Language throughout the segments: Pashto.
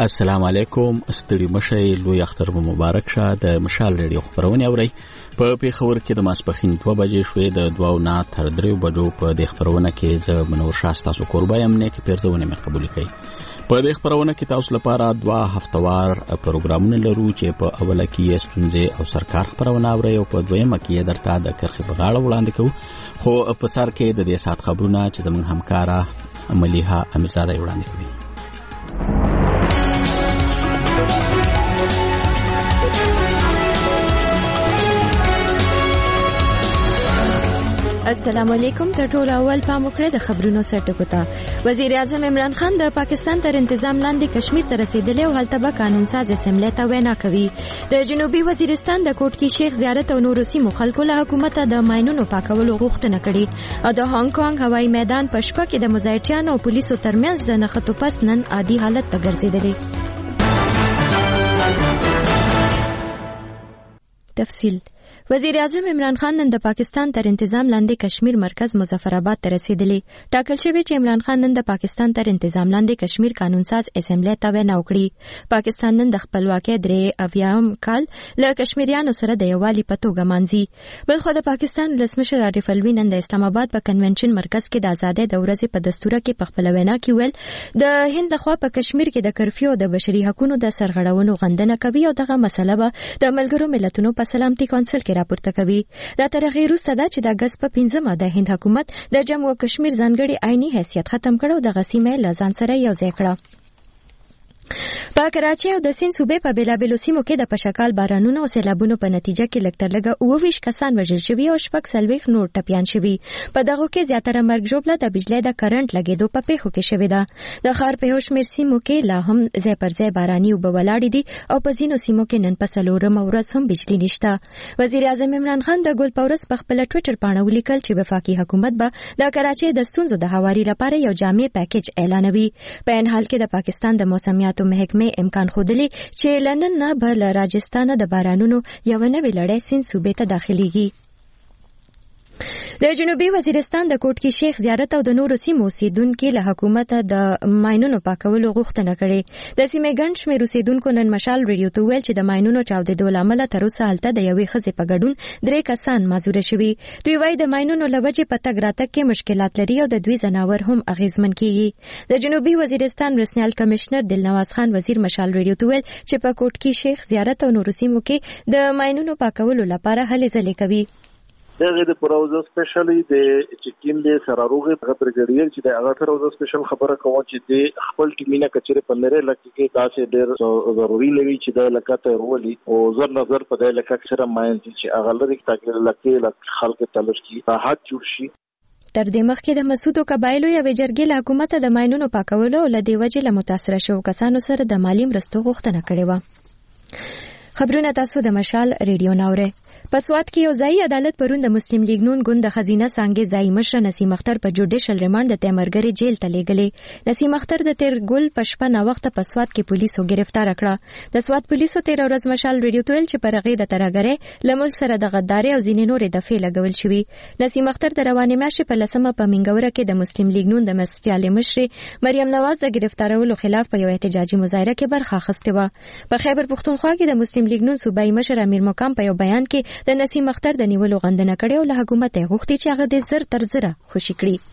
السلام علیکم. ستړي مشي لوی اختر مبارک شه. د مشال ریډیو خبرونه اورئ. په پیښور کې د ماسپښین 2 بجې شوې. د 2 نه تر 3 بجو په دې خبرونه کې زه منور شاسته تاسو قربایم نه کې پیرځونه مې قبول کړئ. په دې خبرونه کې تاسو لپاره 2 هفتوار پروګرامونه لرو چې په اوله کې ستونزې او سرکار خبرونه اورئ او په دویمه کې درته د کرخې په غاړه وړاندې کوو. خو په سر کې د دې سات خبرونه چې زموږ همکاره مليحه امیرزاده وړاندې کوي. السلام علیکم. تر ټولو اول پام وکړئ د خبرونو سرټکو ته. وزیر اعظم عمران خان د پاکستان تر انتظام لاندې کشمیر ته رسیدلی او هلته به قانون ساز اسمبلی ته وینا کوي. د جنوبي وزیرستان د کوټکی شیخ زیارت او نورو سیمو خلکو له حکومت د ماینونو پاکولو غوښتنه کړې او د هانګ کانګ هوایي میدان په شپه کې د مزایټیانو او پولیسو ترمنځ د نښتو پس نن عادي حالت ته ګرځېدلی. تفصیل. وزیر اعظم عمران خان نن د پاکستان تر انتظام لاندې کشمیر مرکز مظفرآباد ته رسیدلی. ټاکل شوی چې عمران خان نن د پاکستان تر انتظام لاندې کشمیر قانون ساز اسمبلی ته وینا وکړي. پاکستان نن د خپلواکۍ 83 کال له کشمیریانو سره د یووالي په توګه مانځي. بلخو د پاکستان ولسمشر عارف الوی نن د اسلام آباد په کنونشن مرکز کې د آزادۍ د ورځې په دستور کې په خپل وینا کې ویل د هند لخوا په کشمیر کې د کرفیو د بشري حقوقو د سرغړونو غندنه کوي او دغه مسله به د ملګرو ملتونو په سلامتي کونسل کې راپورته کوي. دا تر هغې وروسته ده چې د اګست په 15 د هند حکومت د جموں او کشمیر ځانګړي آئینی حیثیت ختم کړ او دغه سیمه له ځان سره یوځای کړه. په کراچۍ او د سند صوبې په بیلابیلو سیمو کې د پشکال بارانونو او سیلابونو په نتیجه کې لږ تر لږه 29 کسان وژل شوي او 40 نور ټپیان شوي. په دغو کې زیاتره مرګ ژوبله د بجلی د کرنټ لګېدو په پیښو کې شوې ده. د ښار په یو شمېر سیمو کې لا هم ځای پر ځای باراني اوبه ولاړې دي او په ځینو سیمو کې نن په 4مه ورځ هم بجلی نشته. وزیر اعظم عمران خان د ګل په ورځ په خپله ټویټر پاڼه ولیکل چې وفاقي حکومت به د کراچۍ د ستونزو د هواري لپاره یو جامع پیکیج اعلانوي. په این حال کې د پاکستان د موسمیاتو محکمې امکان ښودلی چې لنن نه به له راجستانه د بارانونو یوه نوې لړۍ سند صوبې ته داخلیږي. د جنوبي وزیرستان د کوټکی شیخ زیارت او د نورو سیمو اوسیدونکو له حکومت د ماینونو پاکولو غوښتنه کړې. د سیمې ګڼ شمېر اوسیدونکو نن مشال ریډیو ته ویل چې د ماینونو چاودېدو له امله تر اوسه هلته د یوې ښځې په ګډون 3 کسان معذوره شوي. دوی وایي د ماینونو له وجې په تګ راتګ کې مشکلات لري او د دوی ځناور هم اغېزمن کېږي. د جنوبي وزیرستان مرستیال کمشنر دلنواز خان وزیر مشال ریډیو ته ویل چې په کوټکی شیخ زیارت او نورو سیمو کې د ماینونو پاکولو لپاره هلې ځلې کوي. دغه د پروژه سپیشلی د چکین د سراروغه په برګډیر چې د هغه پروژه سپیشل خبره کوم چې د خپل ټیمینه کچره په لری لکه کې تاسو ډېر ضروری لري چې د لکاته رولي او زر نظر په د لکه سره ماین چې هغه لري تاکي لکه خلک تلش کی راحت جوړ شي. تر دې مخکې د مسعودو قبایلو یوې جرګې له حکومت د ماینونو پاکولو او له دې وجې له متاثره شوو کسانو سره د مالي مرستو غوښتنه کړې وه. خبرونه تاسو د مشال ریډیو ناورئ. په سوات کې یو ځایي عدالت پرون د مسلم لیگ نون ګوند د خزینه څانګې ځایي مشر نسیم اختر په جوډیشل ریمانډ د تیمرګرې جیل ته لیږلی. نسیم اختر د تیر ګل په شپه ناوخته په سوات کې پولیسو گرفتار کړه. د سوات پولیسو تیر ورځ مشال ریډیو ته ویل چې پر هغې د ترهګرۍ له ملک سره د غدارۍ او ځینې نورې دفعې لګول شوي. نسیم اختر د روانې میاشتې په 10مه په منګوره کې د مسلم لیگ نون د مرستیالې مشرې مریم نواز د گرفتارولو خلاف په یو احتجاجي مظاهره کې برخه اخیستې وه. په خیبر پښتونخوا کې د مسلم لیگ نون صوبایي مشر امیر مقام په یو بیان کې د نسیم اختر د نیولو غندنه کړې او له حکومت یې غوښتي چې هغه د زر تر زره خوشي کړي.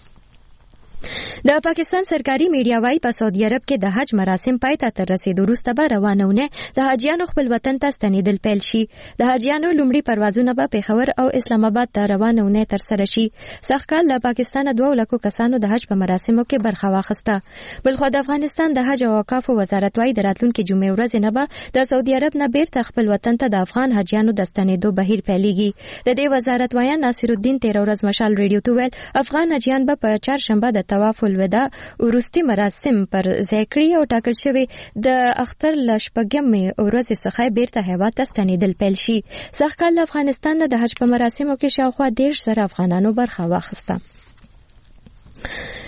د پاکستان سرکاري میډیا وايي په سعودي عرب کې د حج مراسم پای ته تر رسیدو وروسته به روانه ونه د حاجیانو خپل وطن ته ستنېدل پیل شي. د حاجیانو لومړي پروازونه به پېښور او اسلام آباد ته روانه ونه ترسره شي. سږکال له پاکستانه 2 لکو کسانو د حج په مراسمو کې برخه واخیسته. بلخو د افغانستان د حج او اوقافو وزارت وايي د راتلونکي جمعې ورځې نه به د سعودي عرب نه بیرته خپل وطن ته د افغان حاجیانو د ستنېدو بهیر پیلېږي. د دې وزارت وایي ناصر الدین تیر ورځ مشال ریډیو ته ویل افغان حاجیان به په چهارشنبه د طواف الوداع وروستي مراسم پر ځای کړي او ټاکل شوی د اختر له 6مې ورځې څخه بیرته هیواد ته ستنېدل پیل شي. سږکال له افغانستان نه د حج په مراسمو کې شاوخوا 10 زره افغانانو برخه واخیسته.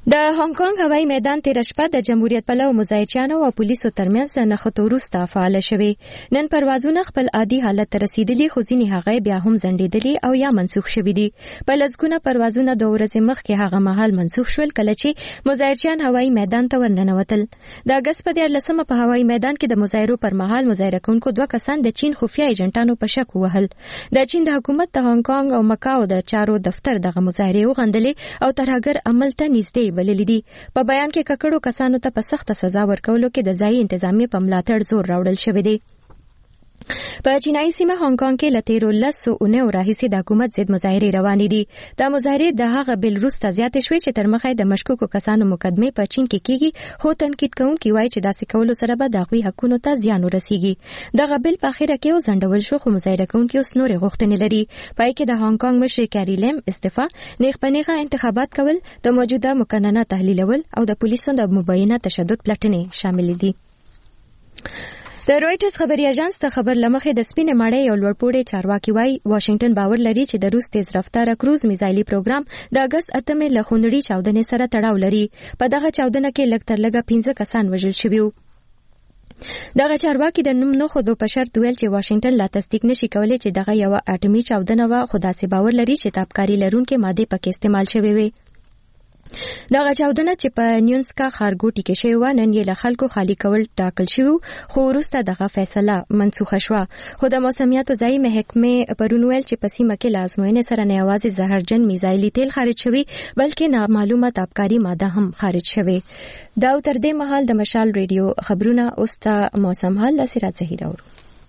د هانګ کانګ هوایي میدان تیر شپه د جمهوریت پلو مزایچیانو او پولیسو ترمنځ نښتو وروسته فعال شوي. نن پروازونه خپل عادي حالت ته رسیدلي، خو ځینې هغه بیا هم ځنډېدلي او یا منسوخ شوي دي. په لسګونه پروازونه د ورځې مخکې هغه مهال منسوخ شول کله چې مزایچیان هوایي میدان ته ورننوتل. د اګست په 14 په هوایي میدان کې د مظاهرو پر مهال مظاهره کوونکو 2 کسان د چین خفیه ایجنټانو په شک ووهل. د چین د حکومت د هانګ کانګ او مکاو د چارو دفتر دغه مظاهرې وغندلې او ترهګر عمل ته نږدې بللې دي. په بیان کې ککړو کسانو ته په سخته سزا ورکولو کې د ځایي انتظامیې په ملاتړ زور راوړل شوی دی. په چینایي سیمه هانګ کانګ کې له تیرو 10 اونیو راهیسې د حکومت ضد مظاهرې روانې دي. دا مظاهرې د هغه بل وروسته زیاتې شوې چې تر مخه د مشکوکو کسانو مقدمې په چین کې کیږي، خو تنقید کوونکي وایي چې داسې کولو سره به د هغوی حقونو ته زیان ورسیږي. دغه بل په اخره کې وځنډول شو، خو مظاهره کوونکي اوس نورې غوښتنې لري. پای کې د هانګ کانګ مشر کیری لیم استعفا، نیغ په نیغه انتخابات کول، د موجوده مقننه تحلیلول او د پولیسو د مبینه تشدد پلټنې شامل دي. د رويټرز خبري اژانس د خبر لمخې د سپینې مړۍ یو لوړپوړی چارواکي وایي واشنگټن باور لري چې د روس تیز رفتاره کروز میزایلي پروګرام د اګست 8 له خونړۍ چاودنې سره تړاو لري. په دغه چاودنه کې لږ تر لږه 15 کسان وژل شوي وو. دغه چارواکي د نوم نه خودو په شرط ویل چې واشنگټن لا تصدیق نشي کولی چې دغه یو اټومي چاودنه وه، خو داسې باور لري چې تابکاري لرونکې مادې پکې استعمال شوې وي. دغه چاودنه چې په نیونسکا ښارګوټي کې شوې وه، نن یې له خلکو خالي کول ټاکل شوي، خو وروسته دغه فیصله منسوخه شوه. خو د موسمیاتو ځایي محکمې پرون ویل چې په سیمه کې له ازموینې سره نه یوازې زهرجن میزایلي تیل خارج شوي، بلکې نامعلومه تابکاري ماده هم خارج شوې. دا تر دې مهال د مشال ریډیو خبرونه. اوس ته موسم حال له سراج زهیر اورو.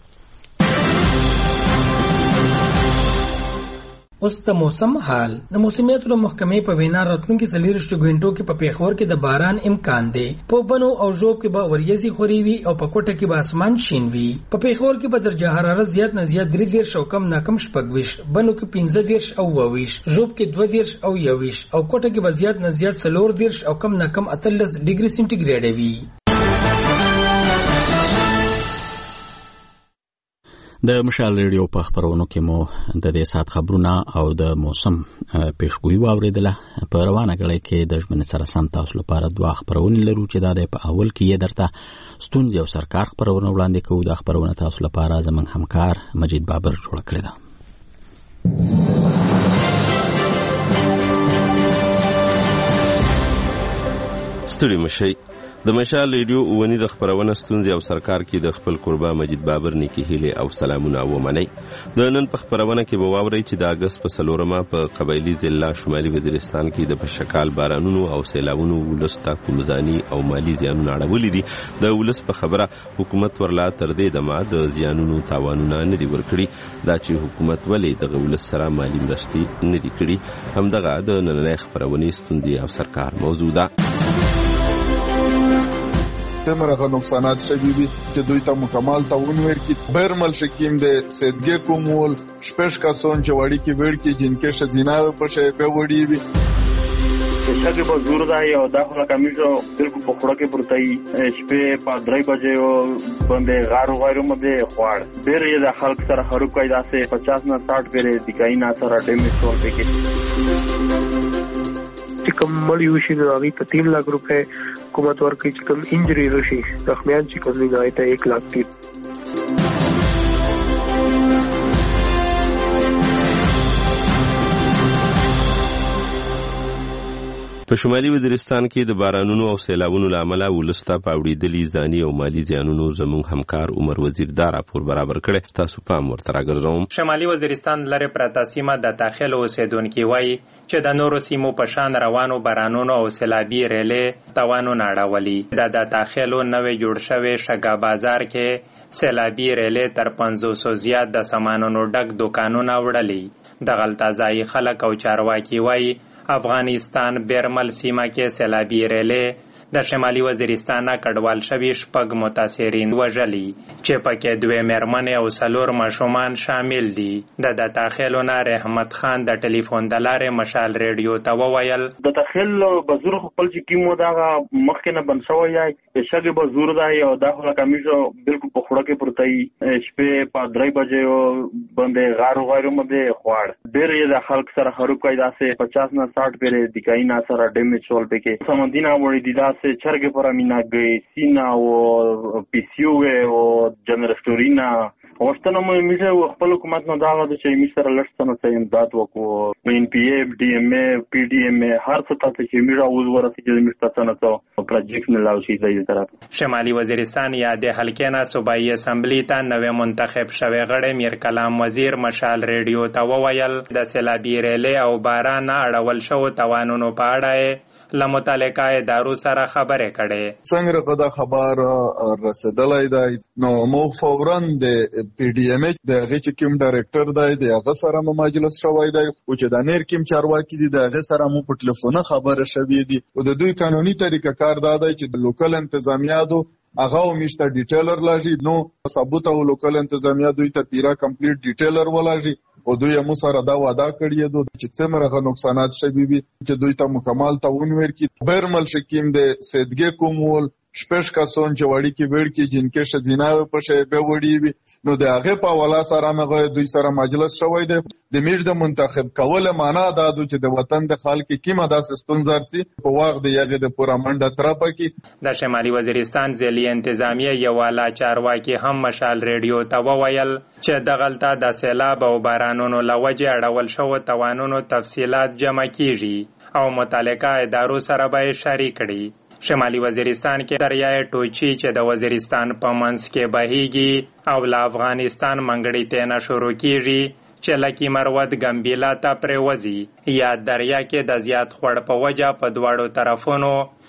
اوس د موسم حال. د موسمیاتو د محکمې په وینا راتلونکي 24 غنټو کې په پیښور کې د باران امکان دی. په بنو او ژوب کې به وریځي خوري وي او په کوټه کې به اسمان شین وي. په پیښور کې به درجه حرارت زیات نه زیات 3 او کم نه کم 26، بنو کې 15 او 22، ژوب کې 2 او 21 او کوټه کې به زیات نه زیات 4 او کم نه کم 18 ډیګري سنټیګریډ وي. د مشال ریډیو په خبرونو کې مو د دې سات خبرونه او د موسم پیشګویي واوریدله. په روانه غړي کې د ژمنې سره سم تاسو لپاره 2 خبرونه لرو چې دا په اول کې یې درته ستونزې او سرکار خبرونه وړاندې کوو. د خبرونه تاسو لپاره زموږ همکار مجید بابر جوړ کړی دی. ستړي مشي د مشال ریډیو ونی د خبرونه ستونزې او سرکار کې د خپل قربا مجید بابر نیکی هیله او سلامونه ومني. د نن په خبرونه کې به واوري چې د اګست په 4 په قبایلی ضلع شمالي وزیرستان کې د پشکال بارانونو او سیلابونو ولسته کومزانی او مالی زیانونه اړولې دي. د ولس په خبره حکومت ورلا تر دې دمه د زیانونو تاوانونه نه دی ورکړي. دا چې حکومت ولې د ولس سره مالی مرستې نه دی کړي، همدغه د نننۍ خبرونه ستونزې او سرکار موضوع ده. څومره نقصانات شوي دي چې دوی ته مکمل تعاون ورکړي. برمل شکیم د سیدګي کومول شپږ کسان چې وړي کې ورکړي جنکه شذینا په شی په وړي وي. څنګه په زور دا یو داخله کمیټو بالکل په خړه کې پرتای شپه په 3 بجې باندې غارو مده خوړ بیر یې د خلک سره هرو کوي داسې 50 نه 60 پیره دکای نه سره ډیمیج ټول پکې چې کوم مړی وشي د هغه په 3 لک روپے حکومت ورکړي، چې کوم انجری راشي زخمیان چې کوم نه آیته 1 لک دی. په شمالي وزیرستان کې د بارانونو او سیلابونو لامل ولسته پاوړېدلي ځاني او مالی زیانونو زموږ همکار عمر وزیر دا راپور برابر کړی. تاسو پام ورته راګرځوم. شمالي وزیرستان لري پراته سیمه د داخل اوسیدونکو وایي چې د نورو سیمو په شان روانو بارانونو او سیلابي ریلې توانونه اړولي. د داخلو نوې جوړ شوی شګا بازار کې سیلابي ریلې تر 500 زیات د سامانونو ډک دکانونه وړلي. د غلطازای خلک او چارواکي وایي افغانستان بیرمل سیمه کې سیلابي ریلې د شمالي وزیرستان کډوال شوي 6 متاثرین وژلي چې پکې 2 مېرمنې او 4 ماشومان شامل دي. د داخلونه رحمت خان د ټلیفون د لارې مشال ریډیو ته وویل د داخل بزور خپل چې کیمو دا مخکې نه بند شوی یا شګه بزور دی او دا خو کمیشو بالکل په خوړه کې پرتای شپې په 3 بجې باندې غارو باندې خوړ ډېر یې د خلک سره هرو کوي داسې 50 نه 60 پیره د کاینا سره ډیمیج شول پکې سمندینا وړي دي داسې چرګ پر مینا گئی سینا او پی سی او جنرستورینا وختونه مې میشه خپل حکومت نه دا غواړي چې می سره لښتنه ته امداد وکړو ان پی ای ډی ام ای پی ډی ام ای هر څه ته چې میرا اوس ورته چې می ستاسو ته پروجیکټ نه لاوشي دی طرف شمالي وزیرستان یا د حلقې صوبایي اسمبلی ته نوې منتخب شوی غړی میر کلام وزیر مشال ریډیو ته وویل د سیلابي ریلې او باران اړول شو توانونو په اړه لمتعلقه ادارو سره خبرې کړي څنګه دا خبر رسیدلای دی نو مو فورا د پی ډی ام ای د هغه کوم ډایریکټر دی د هغه سره مجلس شوی دی او چې د نیر کوم چارواکي دي د هغه سره مو په ټلیفون خبره شوی دی او د دوی قانوني طریقه کار دا دی چې د لوکل انتظامیاتو هغه میشته ډیټیلر لاږي نو ثبوت او لوکل انتظامیه دوی ته پیرا کمپلیټ ډیټیلر ولاږي او دوی مو سره دا وعده کړی دی چې څومره نقصانات شوي وي چې دوی ته مکمل تعاون ورکړي بیرمل شکیم د سیدګي کومول شپږ کسان چې وړي کې وړ کې جنکه شذیناوي په شی به وړي وي نو د هغه په والا سره نه دوی سره مجلس شوی دی د میش د منتخب کوله معنا دا چې د وطن د خلک کیمه د سیستم زرسي په واغ د یغه د پورا منډه ترپه کې د شمالي وزیرستان ځلي انتظامیه یو والا چارواکي هم مشال ریډیو ته وویل چې د غلطه د سیلاب او بارانونو لوجه اړول شو توانونو تفصيلات جمع کیږي او متعلقه ادارو سره به شریک کړي. شمالي وزیرستان کې دریای ټوچی چې د وزیرستان په منځ کې بهیږي او له افغانستان منګړی ته نه شروع کیږي چې لکی مروت ګمبیلا ته پریوزي یا دریا کې د زیات خړ په وجه په دواړو طرفونو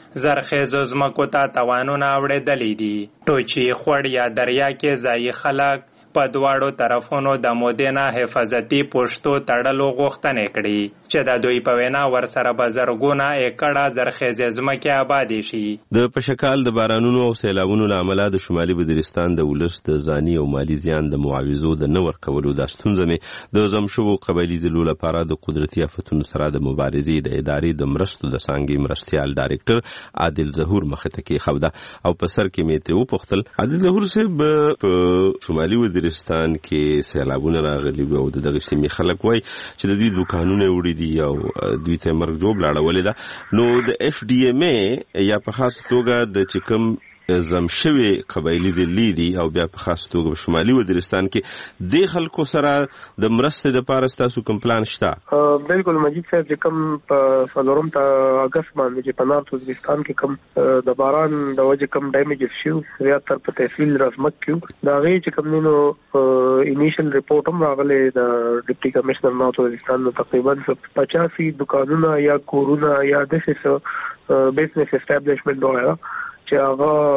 زرخیز زمکو ته توانونه اوړېدلې دي. ټوچی خړ یا دریا کې ځای خلک په دواړو طرفونو د مودینا حفاظتي پوښتو تړلو غوښتنې کړي چې د دوی په وینا ورسره به زرګونه ایکړه زرخیزې ځمکې آبادې شي. د پشکال د بارانونو او سیلابونو له امله د شمالي وزیرستان د ولس د ځاني او مالی زیان د معاوضو د نه ورکولو د ستونزې مې د زم شوو قبایلي ضلعو لپاره د قدرتي آفتونو سره د مبارزې د ادارې د مرستو د څانګې مرستیال ډایرکټر عادل ظهور مخې ته کېښوده او په سر کې مې ترې وپوښتل عادل ظهور صاحب په شمالي وزیرستان کې سیلابونه راغلي او دغه سیمې خلک وای چې د دې دکانونه وړي دي او دوی ته مرګ جوړ لاړولې ده نو د اف ډي ام ای یا په خاص توګه د چکم زم شوی قبایلی دلی دي او بیا په خاص توګه په شمالي وزیرستان کې د خلکو سره د مرستې د پاره تاسو کوم پلان شته؟ بالکل مجید صاحب چې کوم په فلورم ته اگست باندې چې په نارت وزیرستان کې کوم د باران د وجه کوم ډیمیجز شو زیات تر په تحصیل رزمک کیو دا غي چې کوم نو انیشل ریپورت هم راغلی د ډیپټي کمشنر نارت وزیرستان نو تقریبا 85 دکانونه یا کورونه یا د څه بزنس اسټابلیشمنت وغیرہ چې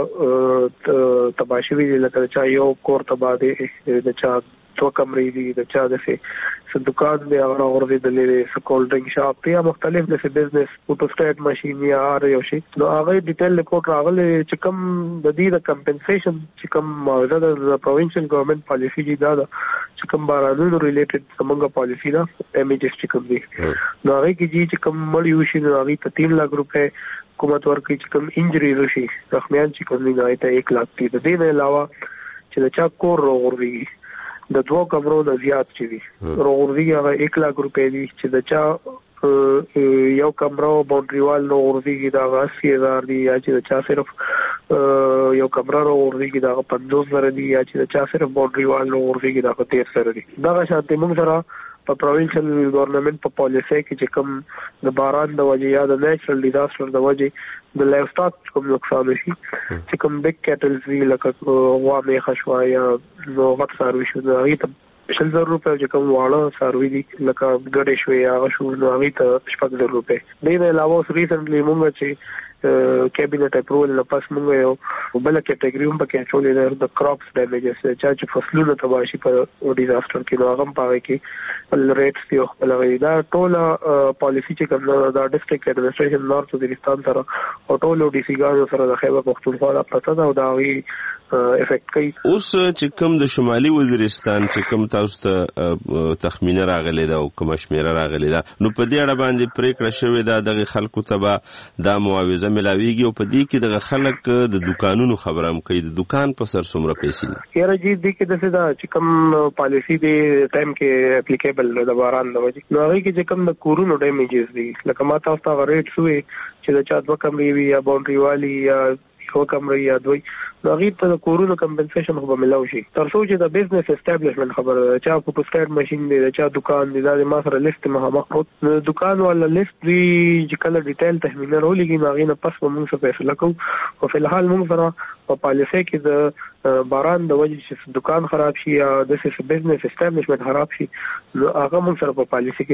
هغه تباشوي لکه چا یو کور تبا دي د چا تو کمرې دي د چا د څه دکان دی هغه اورې د لې کولډ ډرینګ شاپ یا مختلف د بزنس فوټو سټیټ ماشين یا یو شي نو هغه ډیټیل ریپورت راغلی چې کوم د دې د کمپنسیشن چې کوم معاوضه د پروینشل ګورنمنت پالیسی دی دا چې کوم بارانونو ریلیټډ څنګه پالیسی دا امیجز چې کوم دي نو هغه کې چې کوم مړ یو شي نو هغه ته 3 لک روپے حکومت ورکړي چې کوم انجری راشي زخمیان چې کوم نه ایته 1 لک دي د دې نه علاوه چې د چا کور وروړي د 2 کمرو د زیات چي دي وروړي هغه 1 لک روپے دي چې د چا یو کمرو باونډری وال وروړي دا 80000 دي یا چې د چا صرف یو کمره وروړي دا 50000 دي یا چې د چا صرف باونډری وال وروړي دا 13000 دي دا شانتي موږ سره په پروینشل ګورنمنت په پالیسی کې چې کوم د باران د وجې یا د نیچرل ډیزاستر د وجې د لایف سټاک کوم نقصان شي چې کوم بیگ کیټلز وی لکه غوا میخه شو یا نو غټ ساروي شو دا هغه ته 10000 روپے چې کوم واړه ساروي دي لکه ګډې شوې هغه شو نو هغه ته 10000 روپے دې نه علاوه ریسنټلی موږ چې کابینټ اپروول نه پس موږ یو بل کټګوري هم پکې چولې د کراپس ډیمیجز چې فصلونه تباہ شي په ډیزاستر کې نو هغه پاره کې بل ریټس دی خپل دا ټول پالیسی چې کوم د ډیسټریکټ ایڈمنسټریشن نارث وزیرستان سره او ټول ډي سي ګانو سره د خیبر پختونخوا د پته دا او دا وی افیکټ کوي. اوس چې کوم د شمالي وزیرستان چې کوم تاسو ته تخمینه راغلی دا او کوم شمیره راغلی دا نو په دې اړه باندې پریکړه شوې ده د خلکو ته دا معاوضه ملاويږي او په دې کې د خلک د دکانونو خبره هم کوي د دکان په سر څومره پیسې یاره جی دې کې د څه چې کوم پالیسی دی ټایم کې اپلیکیبل د باران د وجې نو هغه کې چې کوم د کورونو ډیمیجز دي لکه ما تاسو ته ریټ شوې چې د چا دوه کمرې وي یا باونډري والی یا یو کمرې یا دوی نو هغه ته د کورونو کمپنسیشن خو به ملاو شي تر څو چې د بزنس اسټابلیشمنت خبره ده چا په پوسټاډ ماشين دی چا دکان دی دا ما سره لیست مخامخ نو دکان ولا لیست دی چې کله ډیټیل تحمیل راولېږي نو هغه نه پس به موږ څه فیصله کوو او په الحال موږ سره په پالیسي کې د باران د وجې چې دکان خراب شي یا د بزنس اسټابلیشمنت خراب شي نو هغه موږ سره په پالیسي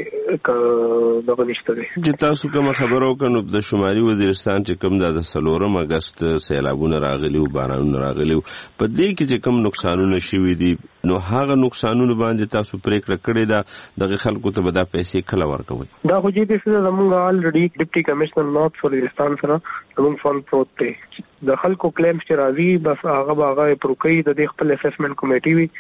کې دغه نشته دی. چې تاسو کوم خبرو کنو د شمالي وزیرستان چې کوم د 4 اگست سیلابونه راغلي او بارانونه راغلي په دې کې چې کوم نقصانونه شوي دي نو هغه نقصانونه باندې تاسو پریکړه کړې ده دغه خلکو ته به دا پیسې کله ورکوي؟ دا خو چې د زموږ الریډي ډیپټي کمشنر نارث وزیرستان سره زموږ فند پروت دی د خلکو کلیمز چې راځي بس هغه پروکې د دې خپل اسسمنت کمیټي وي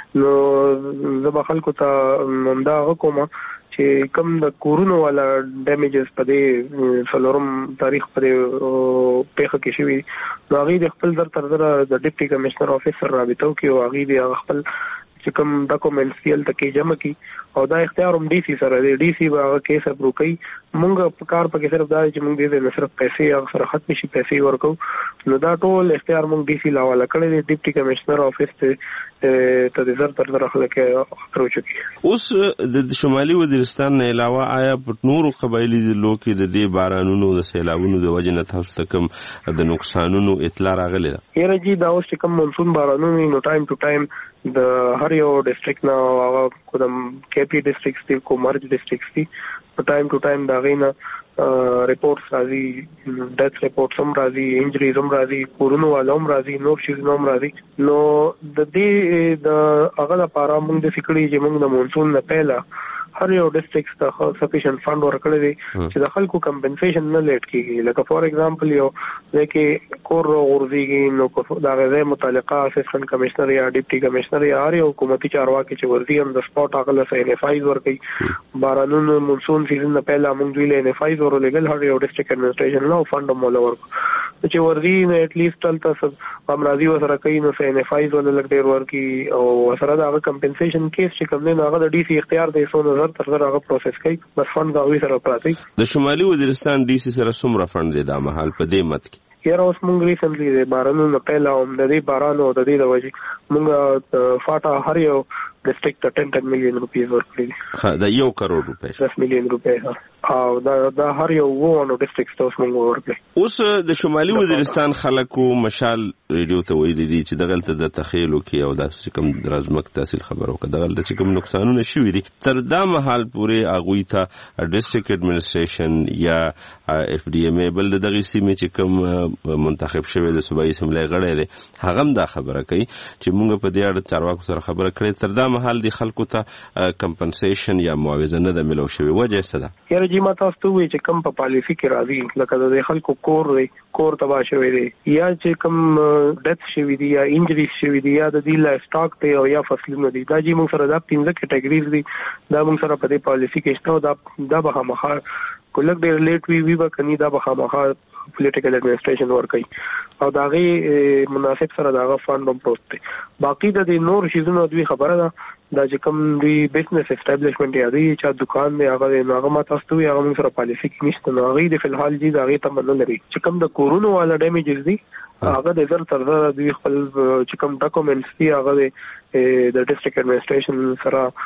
نو زه خلکو ته دا کوم چې کوم د کورونو والا ډیمیجز په دې فلورم تاریخ په پیښه کې شوی نو هغه د خپل تر د ډیپټي کمشنر افیسر رابطو کې او هغه د خپل چې کوم ډاکومېنټس یې تلته جمع کی او دا اختیار هم ډي سي سره دی ډي سي هغه کیس اپروو کوي مونږ په کار پکې صرف دا چې مونږ دې نه صرف پیسې هغه سره ختم شي پیسې ورکو نو دا ټول اختیار مونږ ډي سي لاواله کړی دی ډیپټي کمشنر افیس ته د زر تر خلک اپروچ کوي. اوس د شمالي وزیرستان نه علاوه آیا په نورو قبایلی ضلعو کې د دې بارانونو د سیلابونو د وجې نه تاسو ته کوم د نقصانونو اطلاع راغلی ده؟ یاره جی دا اوس چې کوم مونسون بارانونه نو ټایم ټو ټایم د هر یو ډیسټریکټ نه هغه کوم کېپی ډیسټریکټس دي کومرج ډیسټریکټس دي په ټایم ټو ټایم دا غینه ریپورټس راځي ډیث ریپورټس هم راځي انجریز هم راځي کورونو والا هم راځي نور شي هم راځي نو د دې د هغه لپاره موږ د فکرې چې موږ د مونسون نه پهلا هر یو ډیسټریکټ ته سفیشنت فند ورکړی دی چې د خلکو کمپنسیشن نه لیټ کیږي لکه فور ایگزامپل یو لکه کور غورځيږي نو دا غوښه متعلقه اسسټنټ کمشنر یا ډیپټي کمشنر یا هر یو حکومتي چارواکي چې ورځي هم د سپورټ هغه له انفایز ورکړي بارانونو مونسون سیزن نه پهلا موږ دوی له انفایز ورولېګل هر یو ډیسټریکټ ایڈمنسټریشن نو فند مولا ورکو چې ورځي نه اټ لیست تلته امراضي وسره کوي نو انفایز ولا لګ ډیر ورکی او سره دا کمپنسیشن کیس چې کوم نه هغه د ډي سي اختیار دی سو تر هغه پروسس کوي بس فند دا وی سره پراتی. د شمالي وزیرستان ډي سي سره څومره فند دی دا مهال په دې مت کې؟ یاره اوس مونږ ریسنټلی د بارانونو پهلا هم د دې بارانو د دې د وجې مونږ فاټا هر یو ډیسټریکټ ته 10 مليون روپیز ورکړي دا 1 کروڑ روپے 10 مليون روپے او دا هر یو وونو ډیسټریکټ ته مونږ ورکړي. اوس د شمالي وزیرستان خلکو مشال ریډیو ته ویل دي چې دغلت د تخیلو کې او د کوم درازمک تحصیل خبرو کې دغلت چې کوم نقصانونه شوي دي تر دا مهال پورې اغوي ته ډیسټریکټ ایڈمنسټریشن یا اف ډي ام ای بل دغه سیمه چې کوم منتخب شوی د صوبایي اسمبلی غړی دی هغه هم دا خبره کوي چې مونږ په دې اړه چارواکو سره خبره کړې تر دا مهال دی خلکو ته کمپنسیشن یا معاوضه نه د ملو شوی وجه څه ده؟ یاره جی ما تاسو ته وی چې کم په پالیسی کې راځي لکه د خلکو کور تباہ شوی دی یا چې کم ډیث شوی دی یا انجریز شوی دی یا د دې لا سٹاک ته او یا فصلونه دي دا جی موږ سره دا 15 کټګوریز دي دا موږ سره په دې پالیسی کې شته دا به مخه کله ډېر لیټ وی به کني دا به مخه پولیټیکل ایڈمنسټریشن ورکړي او دا غي مناسب سره دا فند هم پروت دی. باقی د نور شیزونو دوی خبره ده دا چې کوم دی بزنس اسټابلیشمنت یا دی چې دکان دی هغه ما تاسو ته هغه موږ سره پالیسی کې نشته نو هغه د فلحال جی دا غي تمنه لري چې کوم د کورونو والا ډیمیجز دي هغه د زر تر زر دوی خپل چې کوم ډاکومېنټس دي هغه د ډیسټریکټ ایڈمنسټریشن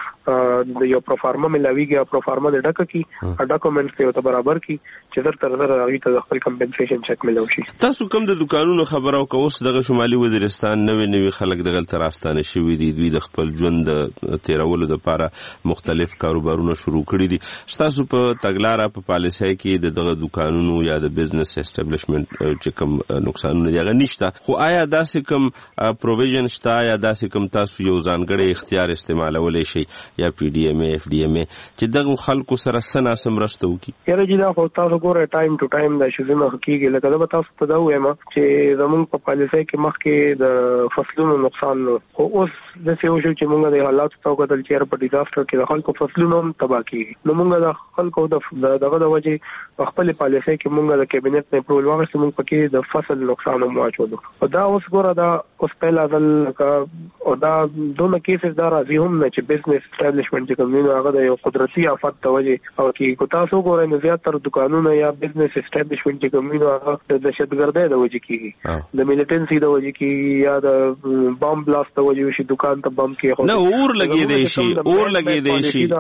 سره د یو پروفارما ملاویږي او پروفارما د ډکه کی ډاکومېنټس ته برابر کی چې زر تر زر هغه ته خپل کمپنسیشن چک ملو شي. تاسو کوم د دکانونو خبرو کوس دغه شمالي وزیرستان نوې خلک دغه تر راستانه شوی دي دوی د خپل ژوند تیرولو لپاره مختلف کاروبارونه شروع کړي دي. ستاسو په تګلاره په پالیسۍ کې د دغه دکانونو یا د بزنس اسټابلیشمنت چې کوم نقصانونه دي هغه نشته، خو آیا داسې کوم پروویژن شته یا داسې کوم تاسو یو ځانګړی اختیار استعمالولی شي یا پی ډي ایم اے اف ډي ایم اے چې دغه خلکو سره څه ناسم مرسته وکړي؟ یاره جی دا خو تاسو ګوره ټایم ټو ټایم دا شیزونه کېږي. لکه زه به تاسو ته دا ووایم چې زمونږ په پالیسۍ کې مخکې د فصلونو نقصان نو، خو اوس داسې وشو چې مونږ د حالاتو ته وکتل چې یاره په ډیزاسټر کې د خلکو فصلونه هم تباه کېږي. نو مونږ د خلکو دغه د وجې په خپل پالیسۍ کې مونږ د کابینټ نه اپروول واخیستو، مونږ پکې د فصل نقصان هم واچولو. او دا اوس ګوره دا اوس پهلا ځل او دا دونه کیسز دا راځي هم نه چې بزنس اسټابلیشمنټ چې کوم دی هغه د یو قدرتي آفت د وجې او کې کو تاسو ګورئ نو زیاتره دکانونه یا بزنس اسټابلیشمنټ چې کوم دی هغه د دهشتګردۍ د وجې کېږي، د میلیټنسي د وجې کېږي یا د بام بلاست د وجې شي دکان ته بم کې نه اور لګېدی شي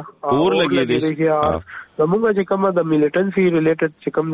زمونږ چې کومه د میلیټنسي ریلیټډ چې کوم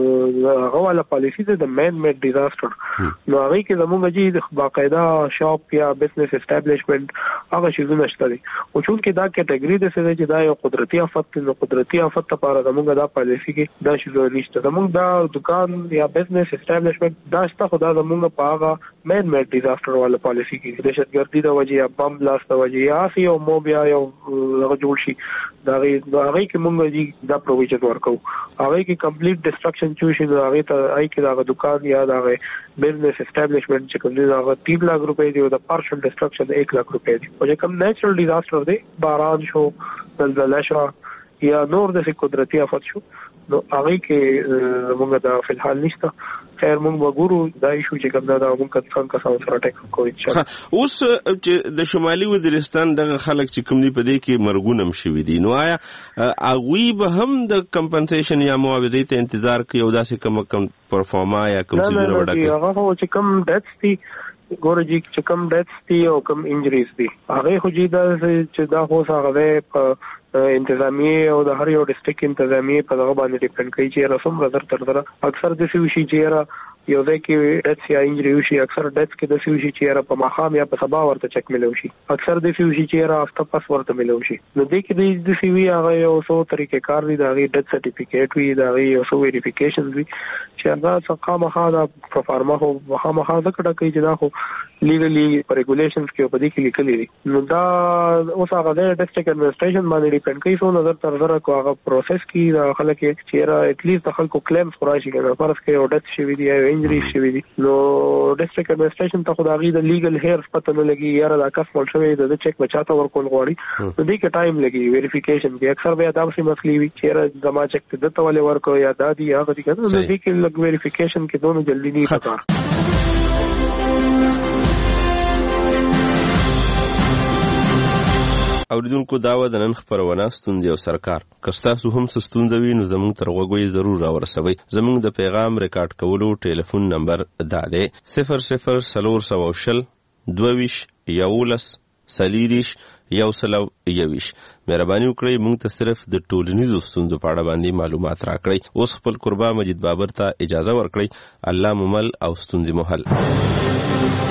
د هغه والا پالیسي ده د مین میډ ډیزاسټر، نو هغه کې زمونږ چې باقاعده شاپ یا بزنس اسټابلیشمنٹ هغه شیزونه شته دي. او چونکې دا کټګوري ده چې دا یو قدرتي آفت نو قدرتي آفت لپاره زمونږ دا پالیسي کې دا شیزونه نشته. زمونږ دا دکان یا بزنس اسټابلیشمنٹ دا شته، خو دا زمونږ په هغه مین میډ ډیزاسټر والا پالیسي کې دهشتګردي د وجې یا بم بلاست د وجې یا یو موب یا یو هغه جوړ شي دا هغه کې مونږ دا پروویژن ورکو. هغه کې کمپلیټ ډسټرکشن چوشي دا هغه ته هغه کې دا دکان یا دا بزنس اسټابلیشمنٹ چې کوم دی هغه 3 لک روپے دی او د پارشل ډسټرکشن 1 لک روپے دی. او چې کوم نیچرل ډیزاسټر دی باران شو، زلزلہ شو یا نور د قدرتي آفت شو، نو هغه کې موږ دا فل حال نشته. خیر موږ وګورو دا ایشو چې کوم دا موږ څنګه سره ټیکل کوو ان شاء الله. اوس چې د شمالي وزیرستان دغه خلک چې کوم دی په دې کې مرګونه هم شوي دي، نو آیا هغوی به هم د کمپنسیشن یا معاوضې ته انتظار کوي او داسې کوم پرفارما یا کوم څیزونه وډاکي؟ هغه خو چې کوم ډیتس دي ګوره جی چې کوم ډیتس دي او کوم انجریز دي هغه خو جی دا چې دا خو هغه په انتظامیه او د هر یو ډیسټریکټ انتظامیه په دغه باندې ډیپند کوي چې رسوم غزر تر سره اکثر د سی وشي چې یو ځای کې ډیتس یا انجری وشي، اکثر ډیتس کې د سی وشي چې په ماخام یا په سبا ورته چک ملو شي، اکثر د سی وشي چې هفته پس ورته ملو شي. نو د کې د سی وی هغه یو څو طریقې کار دي، دا غي ډیت سرټیفیکیټ وی، دا غي یو څو ویریفیکیشنز وی چې هغه څخه مخه دا پرفارما هو مخه ذکر کوي چې دا خو لیګلی ریګولیشنز کې په دې کې لیکلي دي. نو دا اوس هغه د ډیسټریکټ ایڈمنسټریشن باندې ډیپند کوي، سو نظر تر سره کو هغه پروسس کې دا خلک چې را اټ لیست د خلکو کلیمز راشي کنه فرض کې او ډیت شوی دی یا انجری شوی دی، نو ډیسټریکټ ایڈمنسټریشن ته خدای د لیګل هیرز پته نه لګي یاره دا کس مول شوی د چیک بچاته ورکول غواړي، نو دې کې ټایم لګي ویریفیکیشن کې. اکثر به دا څه مسلې وي چې زما چیک ته دته ولې ورکو یا دادی هغه دي کنه، نو دې کې لګ ویریفیکیشن کې دونه جلدی نه پکار. اوریدونکو داوا د نن خبرونه ستوندې او سرکار کستاسو هم ستوندې وي نو زموږ تر غوږی ضرور راورسوي. زموږ د پیغام ریکارډ کولو ټلیفون نمبر دا دی 0040 22 11 سلیریش یو سلو یویش. مهرباني وکړئ موږ ته صرف د ټولنیزو ستونزو په اړه باندې معلومات راکړئ. اوس خپل قربا مجید بابر ته اجازه ورکړئ. الله ممل او ستونزې محل.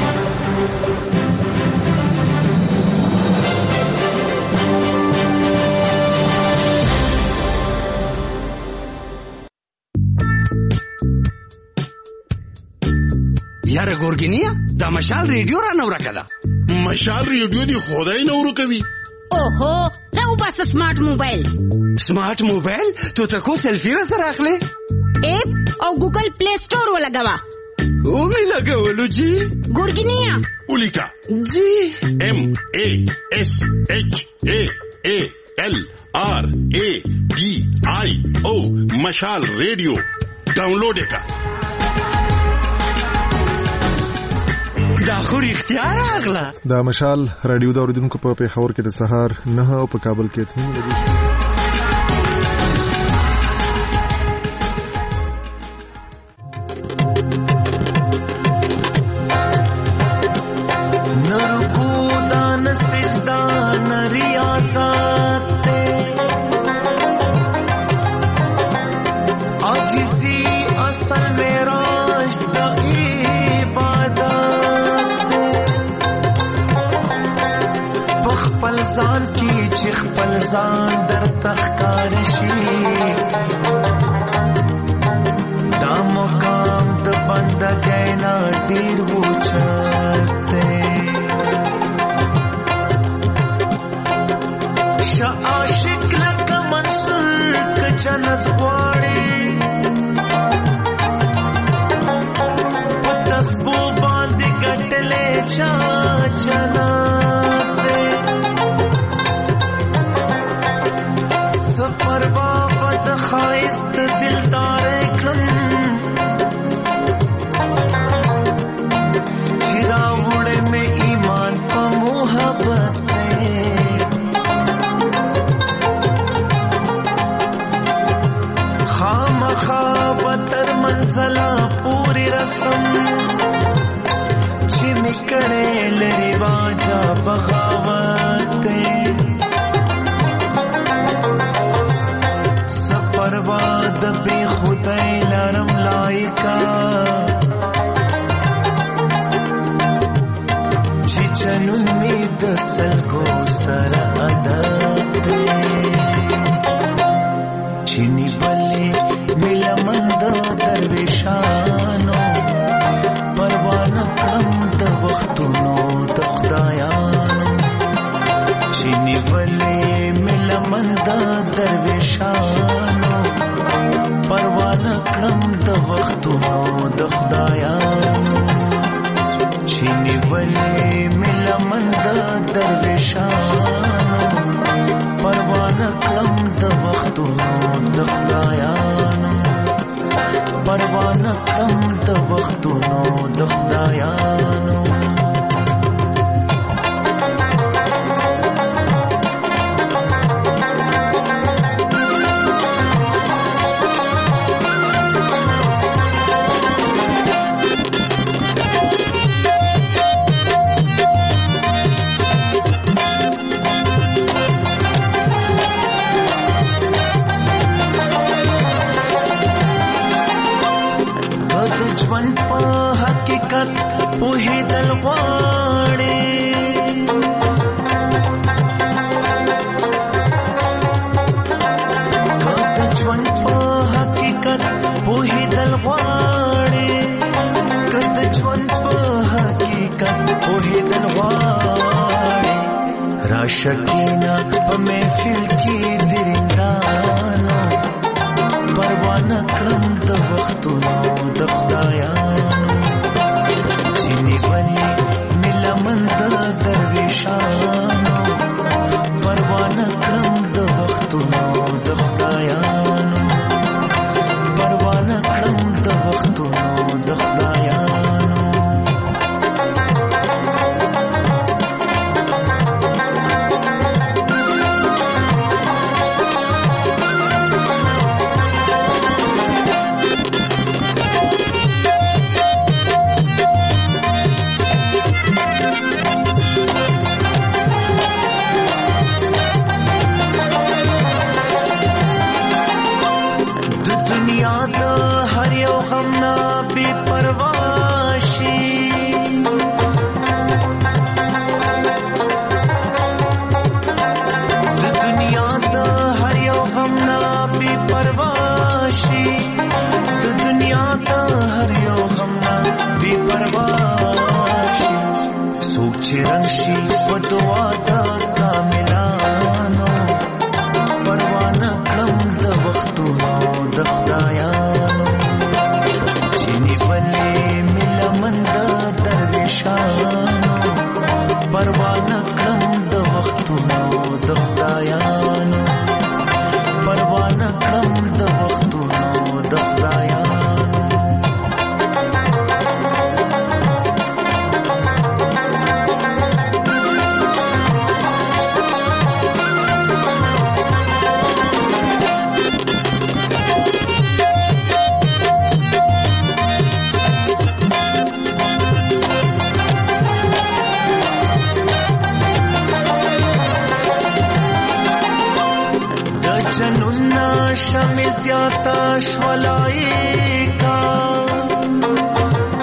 یاره ګورګینیا دا مشال ریډیو را نو راکدا. مشال ریډیو دی خدای نو ورکوي. اوهو راو بس سمارټ موبایل. سمارټ موبایل ته تاسو سلفی را سره اخلي اپ او ګوګل پلی سٹور ولګوا او می لګولو جی ګورګینیا ولیکا جی MASHALRADIO مشال ریډیو ډاونلوډ کا. دا خو اختیار اغلا دا مشال رادیو دا اوریدونکو په پیښور کې د سهار 9 او په کابل کې 3 بجې. خپل ځان کې چې خپل ځان در تخکار شي دا مقام د بندګۍ نه ډېر اوچت دی شه عاشق لکه منصور که جنت غواړي په تسبو باندې ګټلې چا جنت دی سفر بابا د ښایست دلدار کړم چې راوړې مې ایمان په محبت دی خامخا به تر منزله پورې رسم چې مې کړې لرې واجه بغاوت دی سفر با د بې خدای لرم لایقه چې چلون مې د سلګو سره ادب دی چې نیولې مې لمن د درویشانو پروا نه کړم د وختونو د خدایانو چې نیولې مې لمن د درویشانو پروا نه کړم د وختونو د خدایانو چې نیولې مې لمن د درویشانو پروا نه کړم د وختونو د خدایانو پروا نه کړم د وختونو د خدایانو ژوند په حقیقت پوهېدل غواړي که د ژوند په حقیقت پوهېدل غواړي که د ژوند په حقیقت پوهېدل غواړي راشه کښېنه په محفل کې د رندانو پروا نه کړم د وختونو د خدایانو چې نیولې مې لمن د درویشانو پروا نه کړم د وختونو د خدایانو پروا نه کړم د وختونو د خدایانو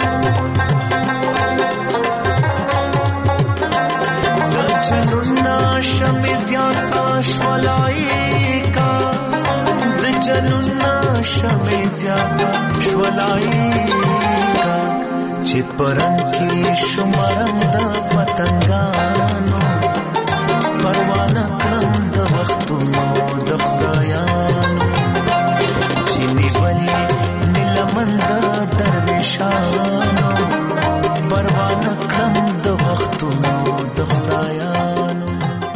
Januna شولایی کا د جنون شمع زیافت شولایی کا چې پرنګ کې شمارم د پتنګانو پروانه کړم د وختونو د خدایانو چې نیولې نیلمن د درویشانو پروانه کړم د وختونو د خدایانو.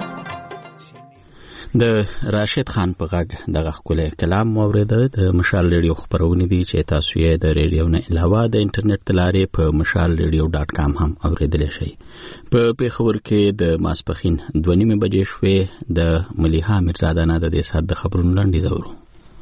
د راشد خان په غږ دغه ښکلی کلام واورېده. د مشال ریډیو خپرونې دي چې تاسو یې د ریډیو نه علاوه د انټرنیټ د لارې په mashalradio.com هم اورېدلی شئ. په پېښور کې د ماسپښین 2:30 بجې شوې. د ملیحه میرزاده نه د دې ساعت د خبرونو لنډیز اورو.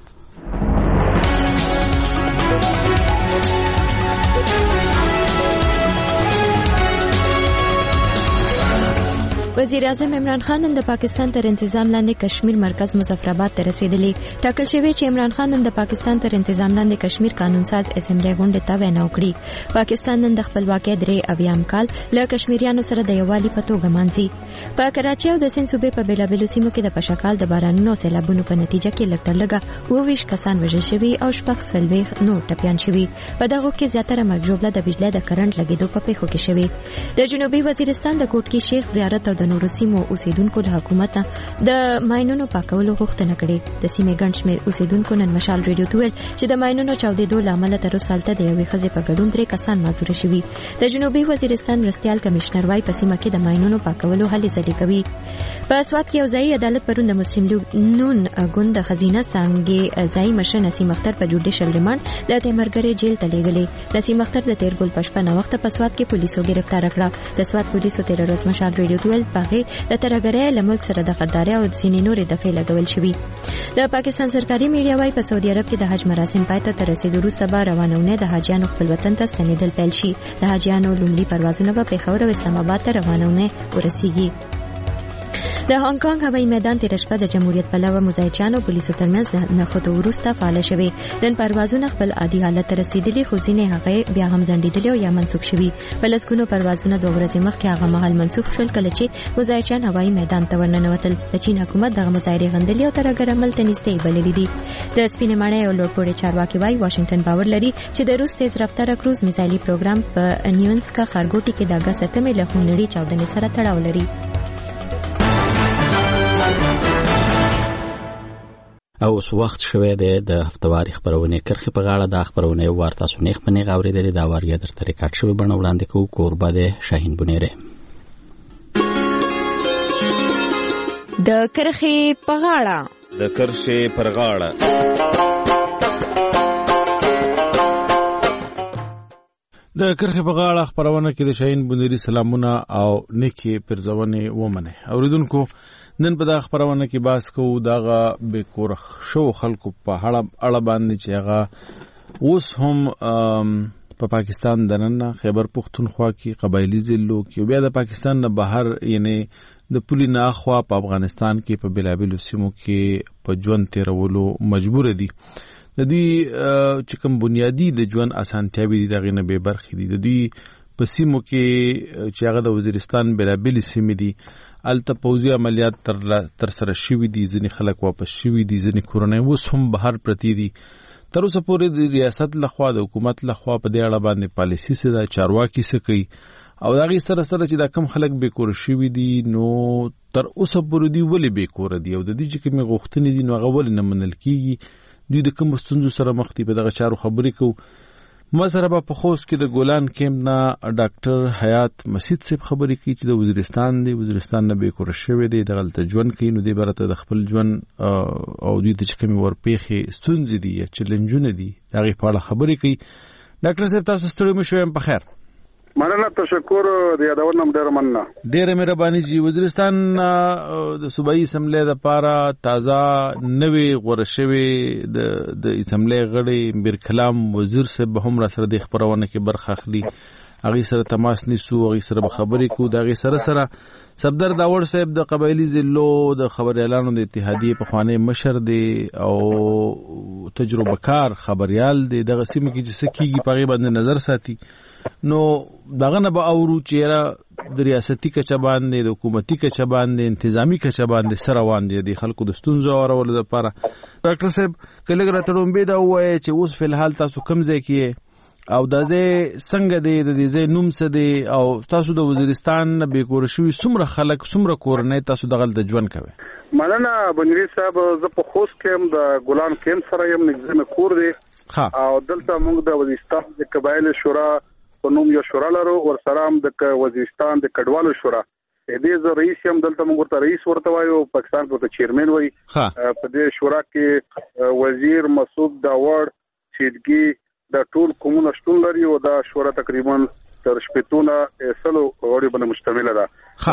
وزیر اعظم عمران خان نن د پاکستان تر انتظام لاندې کشمیر مرکز مظفرآباد ته رسیدلی. ټاکل شوی چې عمران خان نن د پاکستان تر انتظام لاندې کشمیر قانون ساز اسمبلی غونډې ته وینا وکړي. پاکستان نن د خپلواکۍ 83 کال له کشمیریانو سره د یووالي په توګه مانځي. په کراچۍ او د سند صوبې په بیلابیلو سیمو کې د پشکال د بارانونو او سیلابونو په نتیجه کې لږ تر لږه 22 کسان وژل شوي او 40 نور ټپیان شوي. په دغو کې زیاتره مرګ ژوبله د بجلی د کرنټ لګېدو په پیښو کې شوي. د جنوبي وزیرستان د کوټکي شیخ زیارت او د نورو سیمو اوسیدونکو له حکومت د ماینونو پاکولو غوښتنه کړې. د سیمې ګڼ شمېر اوسیدونکو نن مشال ریډیو ته ویل چې د ماینونو چاودېدو له امله تر اوسه هلته د یوې ښځې په ګډون 3 کسان معذوره شوي. د جنوبي وزیرستان مرستیال کمشنر وايي په سیمه کې د ماینونو پاکولو هلې ځلې کوي. په سوات کې یو ځایي عدالت پرون د مسلم لیگ نون ګوند د خزینه څانګې ځایي مشر نسیم اختر په جوډیشل ریمانډ د تیمرګرې جیل ته لیږلی. نسیم اختر د تیر ګل په شپه ناوخته په سوات کې پولیسو ګرفتار کړه. د سوات پولیسو تیر ورځ مشال ریډیو ته ویل په د ترهګرۍ له ملک سره د غدارۍ او ځینې نورې دفعې لګول شوي. د پاکستان سرکاري میډیا وايي په سعودي عرب کې د حج مراسم پای ته رسېدو وروسته به روانه اونۍ د حاجیانو خپل وطن ته ستنېدل پیل شي. د حاجیانو لومړي پروازونه به پېښور او اسلام آباد ته روانه اونۍ ورسیږي. د هانګ کانګ هوایي میدان تېره شپه د جمهوریت پلوه مظاهرچیانو پولیسو ترمنځ د نښتو وروسته فعاله شوې. نن پروازونه خپل عادي حالت ته رسېدلي خو ځینې هغې بیا هم ځنډېدلي او یا منسوخ شوي. په لسګونو پروازونه 2 ورځې مخکې هغه مهال منسوخ شول کله چې مظاهرچیان هوایي میدان ته ورننوتل. د چین حکومت دغه مظاهرې غندلي او ترهګر عمل ته نږدې بللي دي. د سپینې ماڼۍ او لوړپوړي چارواکي وايي واشنګټن باور لري چې د روس تیز رفتاره کروز میزایلي پروګرام په نیونسکا ښارګوټي کې د اګست 8 له خونړۍ چاودنې سره تړاو لري. او اوس وخت شوی دی د هفتواري خپرونې کرښې په غاړه. د خپرونې وار تاسو نیغ په نیغ اورېدلې. دا وار یې درته ریکارډ شوې بڼه وړاندې کوو. کوربه دی شاهین بنیری. د کرښې په غاړه. د کرښې پر غاړه. د کرښې په غاړه خپرونه کې د شاهین بنیری سلامونه او نیکی پرځونې ومنه. اوریدونکو نن په دا خبرونه کې باس کوو دغه به کورخ شو خلکو په اړه باندې چې هغه اوس هم په پاکستان دننه خیبر پختونخوا کې قبایلی ضلعو کې بیا د پاکستان نه بهر یعنی د پولی نه اخوا په افغانستان کې په بلابلو سیمو کې په ژوند تیرولو مجبور دي. د دې چې کوم بنیادی د ژوند اسانتیاوي دي دغه نه به برخې دي. د دې په سیمو کې چې هغه د وزیرستان بلابل سیمې دي الته پوځي عملیات تر سره شوي دي. ځینې خلک واپس شوي دي. ځینې کورنۍ اوس هم بهر پرتی دي. تر اوسه پورې د ریاست لخوا د حکومت لخوا په دې اړه باندې پالیسي څه ده چارواکي څه کوي او دغه سره سره چې دا کم خلک به کور شوي دي نو تر اوسه پورې دی ولې به کور دي او د دې چې کوم غوښتنې دي نو هغه ولې نه منل کیږي. دوی د کوم ستونزو سره مخ دي په دغه چارو خبرې کوو. ما سره به په خوست کې د ګولان کیمپ نه ډاکټر حیات مسید صاحب خبرې کوي چې د وزیرستان نه به کور شوی دی دغلته ژوند کوي. نو دی برته د خپل ژوند او دوی د چې کوم ورپېخي ستونزې دي یا چیلنجونه دي دغه په اړه خبرې کوي. ډاکټر صاحب تاسو ستړي مشوي په خیر. مننه تشکر د یادونم ډیر مننه. ډیر مهرباني جی. وزیرستان د صوبایي اسمبلی د پاره تازه نوې غوړه شوی د اسمبلی غړي میر کلام وزیر صاحب هم را سره د خبرونه کې برخه اخلي. هغه سره تماس نیسو هغه سره خبرې کو. دغه سره صفدر داور صاحب د قبایلی ضلعو د خبريالانو د اتحادیې په خوانې مشر دی او تجربه کار خبريال دی. دغه سیمه کې چې سکیږي په غیبه باندې نظر ساتي نو دغه نه به اورو چې د ریاستي کچه باندې د حکومتي کچه باندې انتظامی کچه باندې سره روان دي د خلکو د ستونزو اورولو لپاره. ډاکټر صاحب کله راته به دا وایي چې اوس فلحال تاسو کوم ځای کې او د ځای څنګه دی د دې ځای نوم څه دی او تاسو د وزیرستان به کور شوي څومره خلک څومره کورنۍ تاسو دغه د ژوند کوي؟ مننه بنوي صاحب، زه په خوست کې د ګلان کیمپ سره یم، نږدې مې کور دی او دلته موږ د وزیرستان د قبایل شورا په نوم یو شورا لرو، ورسره هم د وزیرستان د کډوالو شورا دې زه رئیس یم. دلته موږ ورته رئیس ورته وایو، پاکستان ورته چیرمن وایي. په دې شورا کې وزیر مسعود داوړ چیدګي د ټول قومونو شتون لري او دا شورا تقریبا تر شپږونه سلو غړي باندې مشتمل ده.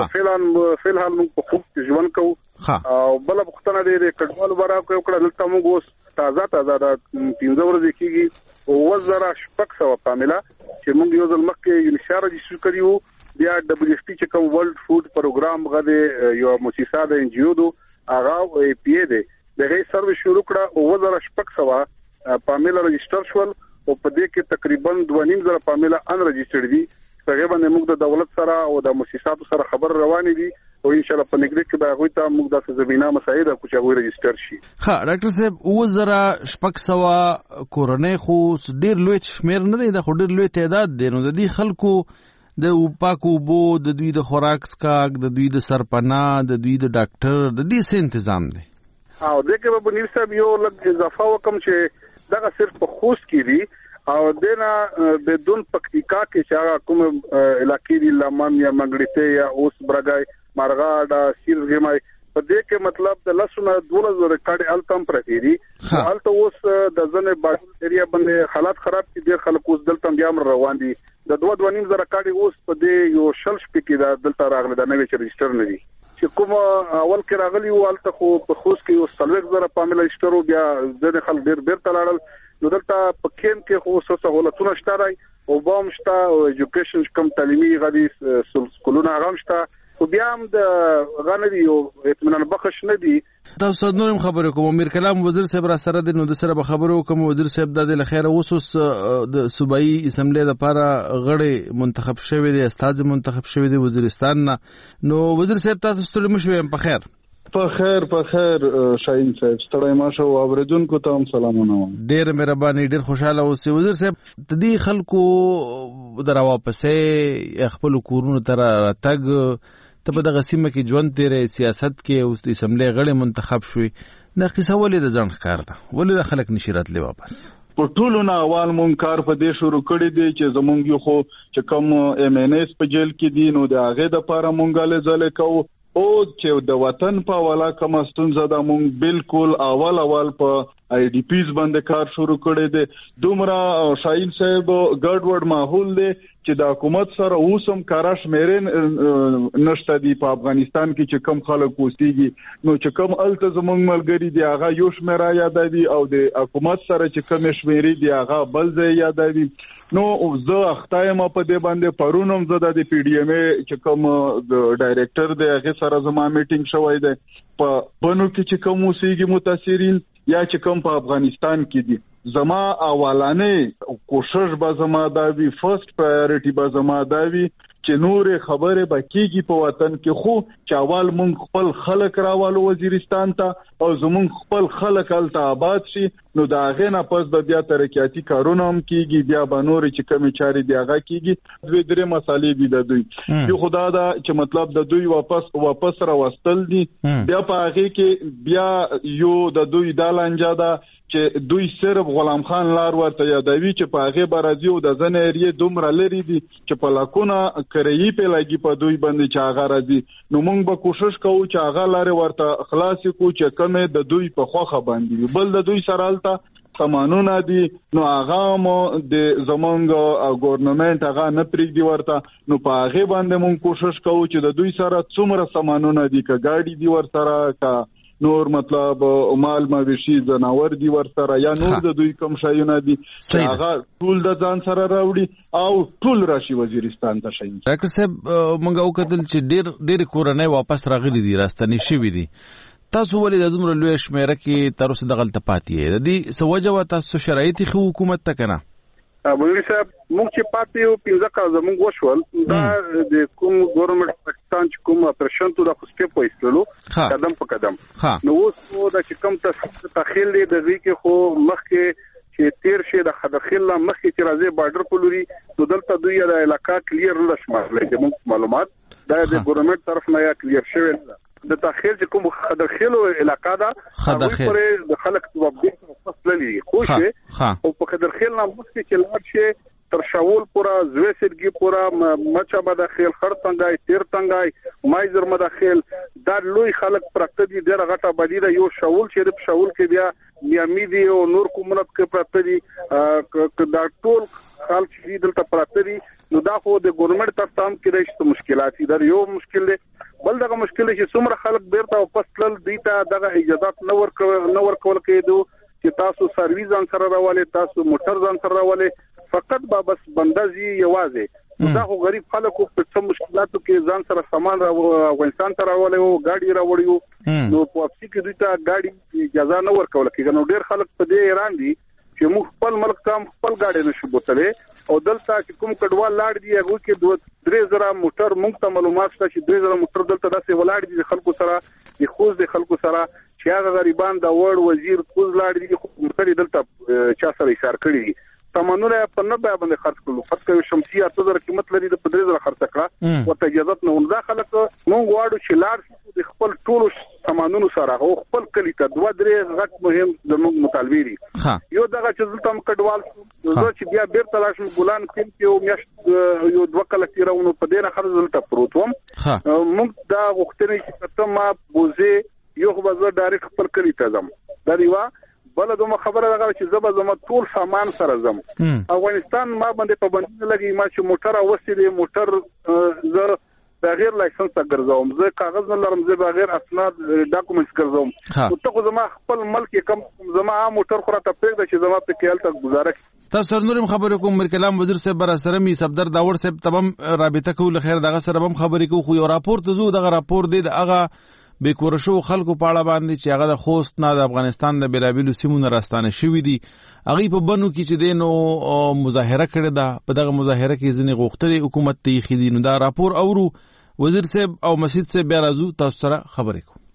فلحال موږ په خوب ژوند کوو او بل وختونه د کډوالو برا کوي کړه. دلته موږ اوس تازه د 15 ورځې کېږي او وزره شپږ کامله چې موږ یو ځل مخکې انشاء رجسټر کړیو. بیا WFP چې کوم ورلد فود پروګرام غوډه یو مؤسسه د NGO دو هغه APA دی دغه سرویس شروع کړه او وزره شپږ کامله رجسټر شول او په دې کې تقریبا 2.5 کامله ان رجسټرډ دي. هغه باندې موږ د دولت سره او د مؤسساتو سره خبر روانې دي او ان شاء الله په نګړې کې به هغه ته موږ د زمينه مساعده کو چې هغه رجسټر شي. ډاکټر صاحب وزره شپږ کورنۍ خو ډیر لوی شمیر نه دی، دا خو ډیر لوی تعداد دی. نو د دې خلکو د پاکو بو د دوی د خوراک سکاک د دوی د سرپناه د دوی د ډاکټر د دې څه تنظیم دی؟ او دغه به بنیر صاحب یو لږ اضافه وکم چې دغه صرف په خوست کې دی او دنه بدون پکتیکا کې چې کوم علاقې دی لمن یا منګړته یا اوس برګای مارغاډا سیرګمای په دې کې مطلب د لسونه 12 ریکارډ التم پرتی دي. الته اوس د ځنه باډل ایریا باندې حالات خراب دي، ډیر خلک اوس دلته بیا روان دي. د 2.5 ریکارډ اوس په دې یو شل شپې کې د دلته راغله د نوې رجسټر نه دي چې کوم اول کې راغلی و. الته خو په خوست کې یو سلوک زره پامل رجسټر بیا ځنه خلک ډیر تلاړل. نو دلته په کیم کې خو څه سہولتونه شته او بام شته او ایجوکیشن کوم تعلیمي غدي سکولونه هغه شته خو بیا هم د غنوي او اطمینان بخښ نه دي. تاسو نورم خبرې کوم امیر کلام وزیر صاحب را سره د نو د سره به خبرو کوم وزیر صاحب د لخيره وسوس د صوبایي اسمبلی لپاره غړي منتخب شوی دی، استاد منتخب شوی دی وزیرستان نه. نو وزیر صاحب تاسو ستړي مشوي په خیر؟ په خیر شاهین صاحب ستړی ماشه او اوریدونکو ته هم سلامونه. ډیر مهرباني، ډیر خوشاله اوسئ وزیر صاحب. د دې خلکو در واپسې خپل کورونو ته راتګ ته په دغه سیمه کې ژوند تیرې سیاست کې اوس د اسمبلی غړي منتخب شوي، دا قصه ولې د ځان ښکار ده؟ ولې د خلک نشي راتلی واپس؟ په ټولو نه اول مونږ کار په دې شروع کړی دی چې زمونږ یو خو چې کوم MNS په جیل کې دي نو د هغه د لپاره مونږ له ځله کوو او چې د وطن په والا کوم ستونزه ده مونږ بالکل اول په IDPs باندې کار شروع کړی دی. دومره شاهین صاحب ګډوډ ماحول دی چې د حکومت سره اوسم کاراش مېرن نشته دی په افغانستان کې چې کم خلک اوسېږي. نو چې کم الته زمونږ ملګری دی هغه یو شمیره یادوي او د حکومت سره چې کم شمیرې دی هغه بل ځای یادوي. نو زه اختایم په دې باندې پرونم زه د PDMA چې کوم د ډایریکټر دی هغه سره زما میټینګ شوی دی په بنو کې چې کوم اوسېږي متاثرین یا چې کوم په افغانستان کې دي. زما اولانه کوشش به زما دا وی فرست پرایورټي به زما دا وی چې نور خبره به کیږي په وطن کې خو چې اول مونږ خپل خلک راوالو وزیرستان ته او زمونږ خپل خلک الته آباد شي. نو دا غه نه پس به بیا ترقیاتی کارونه هم کیږي، بیا به نور چې کمی چاري دی هغه کیږي. دوی درې مسالې دي د دوی یو خدا دا چې مطلب د دوی واپس را وستل دي. بیا په هغه کې بیا یو د دوی د لانجا دا چې دوی صرف غلام خان لار ورته یادوي چې په هغه برازي او د ځنه اریه دومره لري دي چې په لاکونه کرایي په لګي په دوی باندې چې هغه راځي. نو موږ به کوشش کوو چې هغه لار ورته خلاص کو چې کمه د دوی په خوخه باندې بل د دوی سره الته سامانونه دي. نو هغه مو د زمونږ ګورنمنت هغه نه پریږدي ورته. نو په هغه باندې موږ کوشش کوو چې د دوی سره څومره سامانونه دي که ګاډي دي ورسره کا نور مطلب مال مویشي زناور دي ورسره یا نور د دوی کوم شایونه دي هغه ټول د ځان سره راوړي او ټول راشي وزیرستان ته شي. ډاکټر صاحب موږ وکتل چې ډېر کورنۍ واپس راغلي دي، راستنی شوي دي. تاسو ولې د دومره لوی شمیره کې تر اوسه دغلته پاتې یې؟ د دې څه وجه وه؟ تاسو شرایط خو حکومت ته که نه؟ مولوي صاحب موږ چې پاتې یو 15 کال زموږ وشول دا د کوم ګورنمنت پاکستان چې کوم اپریشن ته د خصوصي پويستلو قدم په قدم نو اوس دا چې کوم تخیل دی د دې کې خو مخکې چې تیر شي د خدخیل مخکې چې راځي بارډر په لوري نو دلته دوی د علاقہ کلیر نه شمارل دي معلومات دا د ګورنمنت طرف نه یا کلیر شوی د تخیل چې کوم خدخیل علاقہ دا خدخیل پر د خلک توبې فصل لري خوشي او په خدخیل نه مخکې چې لار شي تر شاول پورا زوی سرګي پورا مچا مداخل خرڅنګای تیر تنګای مایزر مداخل دا لوی خلک پرته دي ډېر غټه بدیده یو شاول چې د شاول کې بیا میامي دي او نور کومنت کې پرته دي دا ټول خلک چې دلته پرته دي نو دا خو د ګورنمنت تر تام کې راشي مشکلات دي یو مشکل دی بل دغه مشکل چې څومره خلک بیرته واپس تلل دي ته دغه اجازهات نو ورکول کېدو چې تاسو سرویس ځان سره راولې تاسو موټر ځان سره راولې فقط بس بندازي یوازې دا خو غریب خلکو په څه مشکلاتو کې ځان سره سامان افغانستان ته راولې او ګاډي راوړیو نو په واپسی کې دوی ته ګاډي اجازه نه ورکول کېږي نو ډېر خلک په دې ایران دي چې موږ خپل ملک ته خپل ګاډي نشو بوتلې او دلته چې کوم کډوال لاړ دي هغه کې 3000 موټر موږ ته معلومات شته چې 3000 موټر دلته داسې ولاړ دي خلکو سره د خوځ د خلکو سره چې هغه غریبان د وړ وزیر خوځ لاړ دي موټر دلته چا سره اشاره کړی دي سامانونه په نه باندې خرڅ کړو خاص کر شمسي 8000 قیمت لري د 15000 خرڅ کړه او اجازه نه وندا خلک مونږ واړو چې لاړ د خپل ټولو سامانونو سره او خپل کلی ته 2-3 غټ مهم زموږ مطالبه دي یو دغه چې دلته کډوال زه چې بیا بیرته راشم ګولان کې یو میاشت یو 2 کال تیرونو په دې نه خرڅ دلته پروت وم مونږ دا وختونه چې تم ما بوزه یو خو زه ډایرکټ خپل کلی ته ځم دا دیوا بل دومره خبره ده چې زبر زما ټول سامان سره زم افغانستان ما باندې پابندي لګي ما چې موټر اوسې موټر زه بغیر لایسنس ګرځوم زه کاغذ نه لرم زه بغیر اسناد ډاکومنټس ګرځوم او ته زما خپل ملک کم زما موټر خو راته پېږد چې زما په کېل تک گزاره تاسو نورم خبرې کوم میر کلام وزیر صاحب بر سره می صفدر داور صاحب تمام رابطه کول خیر دغه سره هم خبرې کو خو یو راپور ته زو دغه راپور دی دغه به کورشو خلکو پاړه باندې چې هغه د خوست نه د افغانستان د بیلابیلو سیمونو راستانه شوی دي هغه په بنو کې چې دینو مظاهره کړې ده په دغه مظاهره کې ځنې غوښتلې حکومت ته خېدي نو دا راپور اورو وزیر صاحب او مسجد صاحب بیا راځو تاسو سره خبرې کوو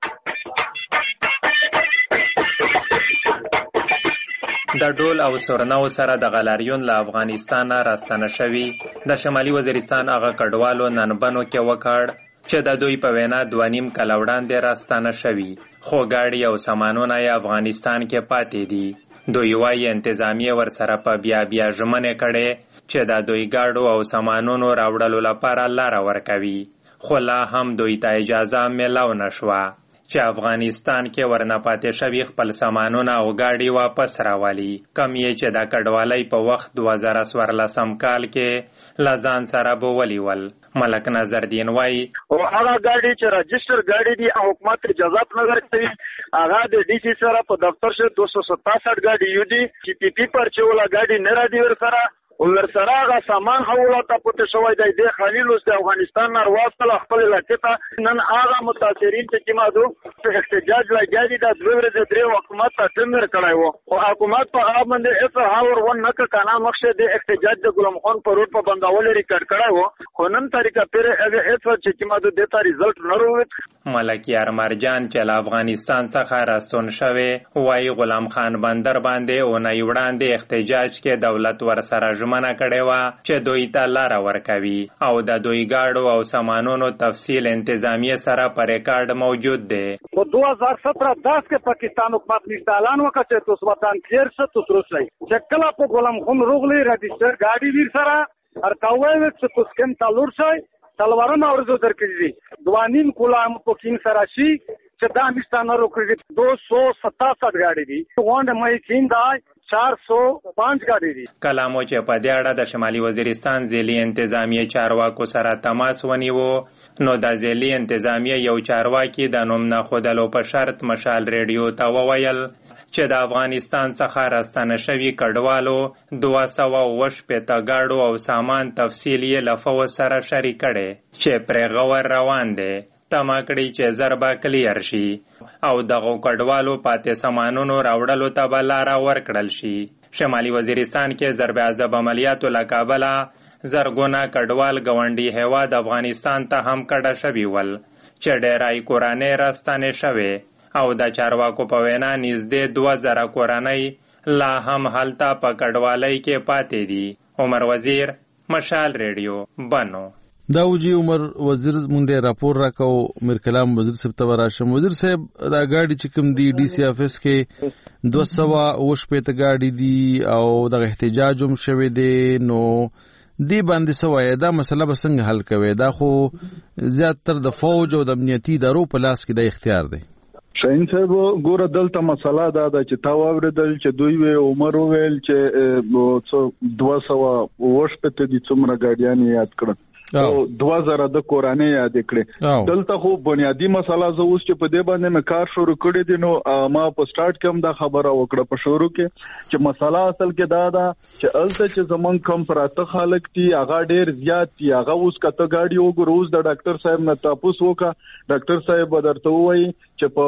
د ډول او سورناو سره د غلاریون له افغانستان راستانه شوی د شمالي وزیرستان هغه کډوالو ننبنو کې وکړ چې د دوی په وینا 2.5 کال وړاندې راستانه شوي خو ګاډي او سامانونه یې افغانستان کې پاتې دي دوی وايي انتظامیه ورسره په بیا ژمنې کړې چې د دوی ګاډو او سامانونو راوړلو لپاره لاره ورکوي خو لا هم دوی ته اجازه میلاو نشوه چې افغانستان کې ورنه پاتې شوي خپل سامانونه او ګاډي واپس راولي کم یې چې د کډوالۍ په وخت 2014 کال کې له ځان سره بولیول ملک نظردین وایي او هغه ګاډي چې رجسټر ګاډي دي او حکومت اجازه نه ورکوي هغه د ډي سي سره په دفتر شه 267 ګاډي یو دي چې پی پی پر چې ولا ګاډي نه را دي ور سره ولرسره هغه سامان حواله ته شوی دی د خلیل اوس د افغانستان نه واستل خپل لکه نن هغه متاثرین چې مادو احتجاج لګیږي د دوه ورځې درې حکومت ته تمر کړای وو او حکومت په هغه باندې اثر هاور ون نه کنا مقصد د احتجاج د غلام خان په روډ په بندول ریکارډ کړای وو خو نن طریقه پر هغه اثر چې مادو د تا ریزلټ نه وروت ملکیار مرجان چې افغانستان څخه راستون شوی وای غلام خان بندر باندې او نه وړاندې احتجاج کې دولت ورسره منع کړي وا چې دوی ته لار ورکوي او د دوی ګاډو او سامانونو تفصیل انتظامیه سره پر ریکارډ موجود دی په 2017-10 کې پاکستان حکومت نشته اعلان وکړ چې تاسو وطن تیر څه تاسو رسلای چې کله په غلام خان روغلی رجسټر ګاډي ویر سره ارتاوي چې تاسو کوم تلور شي تلوارم اورزو درکړي 2.5 کولام په کین سره شي چې دا مستانه روکړي 267 ګاډي دي غونډه مې کین دا 405 ګاډي دي کلامو چې په دې اړه د شمالي وزیرستان ځلي انتظامیه چارواکو سره تماس ونیو نو د ځلي انتظامیه یو چارواکي د نوم نه خودلو په شرط مشال ریډیو ته وویل چې د افغانستان څخه راستانه شوي کډوالو 280 ګاډو او سامان تفصیلی لفظ سره شریک کړي چې پر غور روان دي تماکړي چې ضربه کلیر شي او دغه کډوالو پاتې سامانونو راوړلو ته بلاره ورکړل شي شمالي وزیرستان کې ضرب عذاب عملیاتو له کابله زرګونه کډوال ګاونډي هیواد افغانستان ته هم کډه شوي ول چې ډېرای کورنۍ راستنې شوې او د چارواکو په وینا نږدې 2000 کورنۍ لا هم هلته په کډوالۍ کې پاتې دي. عمر وزیر، مشال ریډیو، بنو. دا وجی عمر وزیر مونږ راپور راکاو میر کلام وزیر صاحب ته وراشم. وزیر صاحب دا گاډي چې کوم دی ډي سي افس کې 200 گاډي دي او د احتجاج هم شوه دي، نو دی باندې سوای دا مسله به څنګه حل کوي؟ دا خو زیاتره د فوج او د امنیتي ادارو په لاس کې د اختیار دی. شاین صاحب ګوره دلته مسله دا ده چې تا واوریدل چې دوی عمر وویل چې 200 دي څومره ګاډیان یاد کړل او 2000 د کورانه یاد کړې. دلته خو بنیادی مسله زه اوس چې په دې باندې مې کار شروع کړی دی، نو ما په سٹارټ کې هم دا خبره وکړه په شروع کې چې مسله اصل کې دا ده چې الته چې زمون کم پراته خلک دي هغه ډیر زیات دي. هغه اوس کته گاډي وګورو، اوس د ډاکټر صاحب نه تاسو وکړه، ډاکټر صاحب بدرته وایي چې په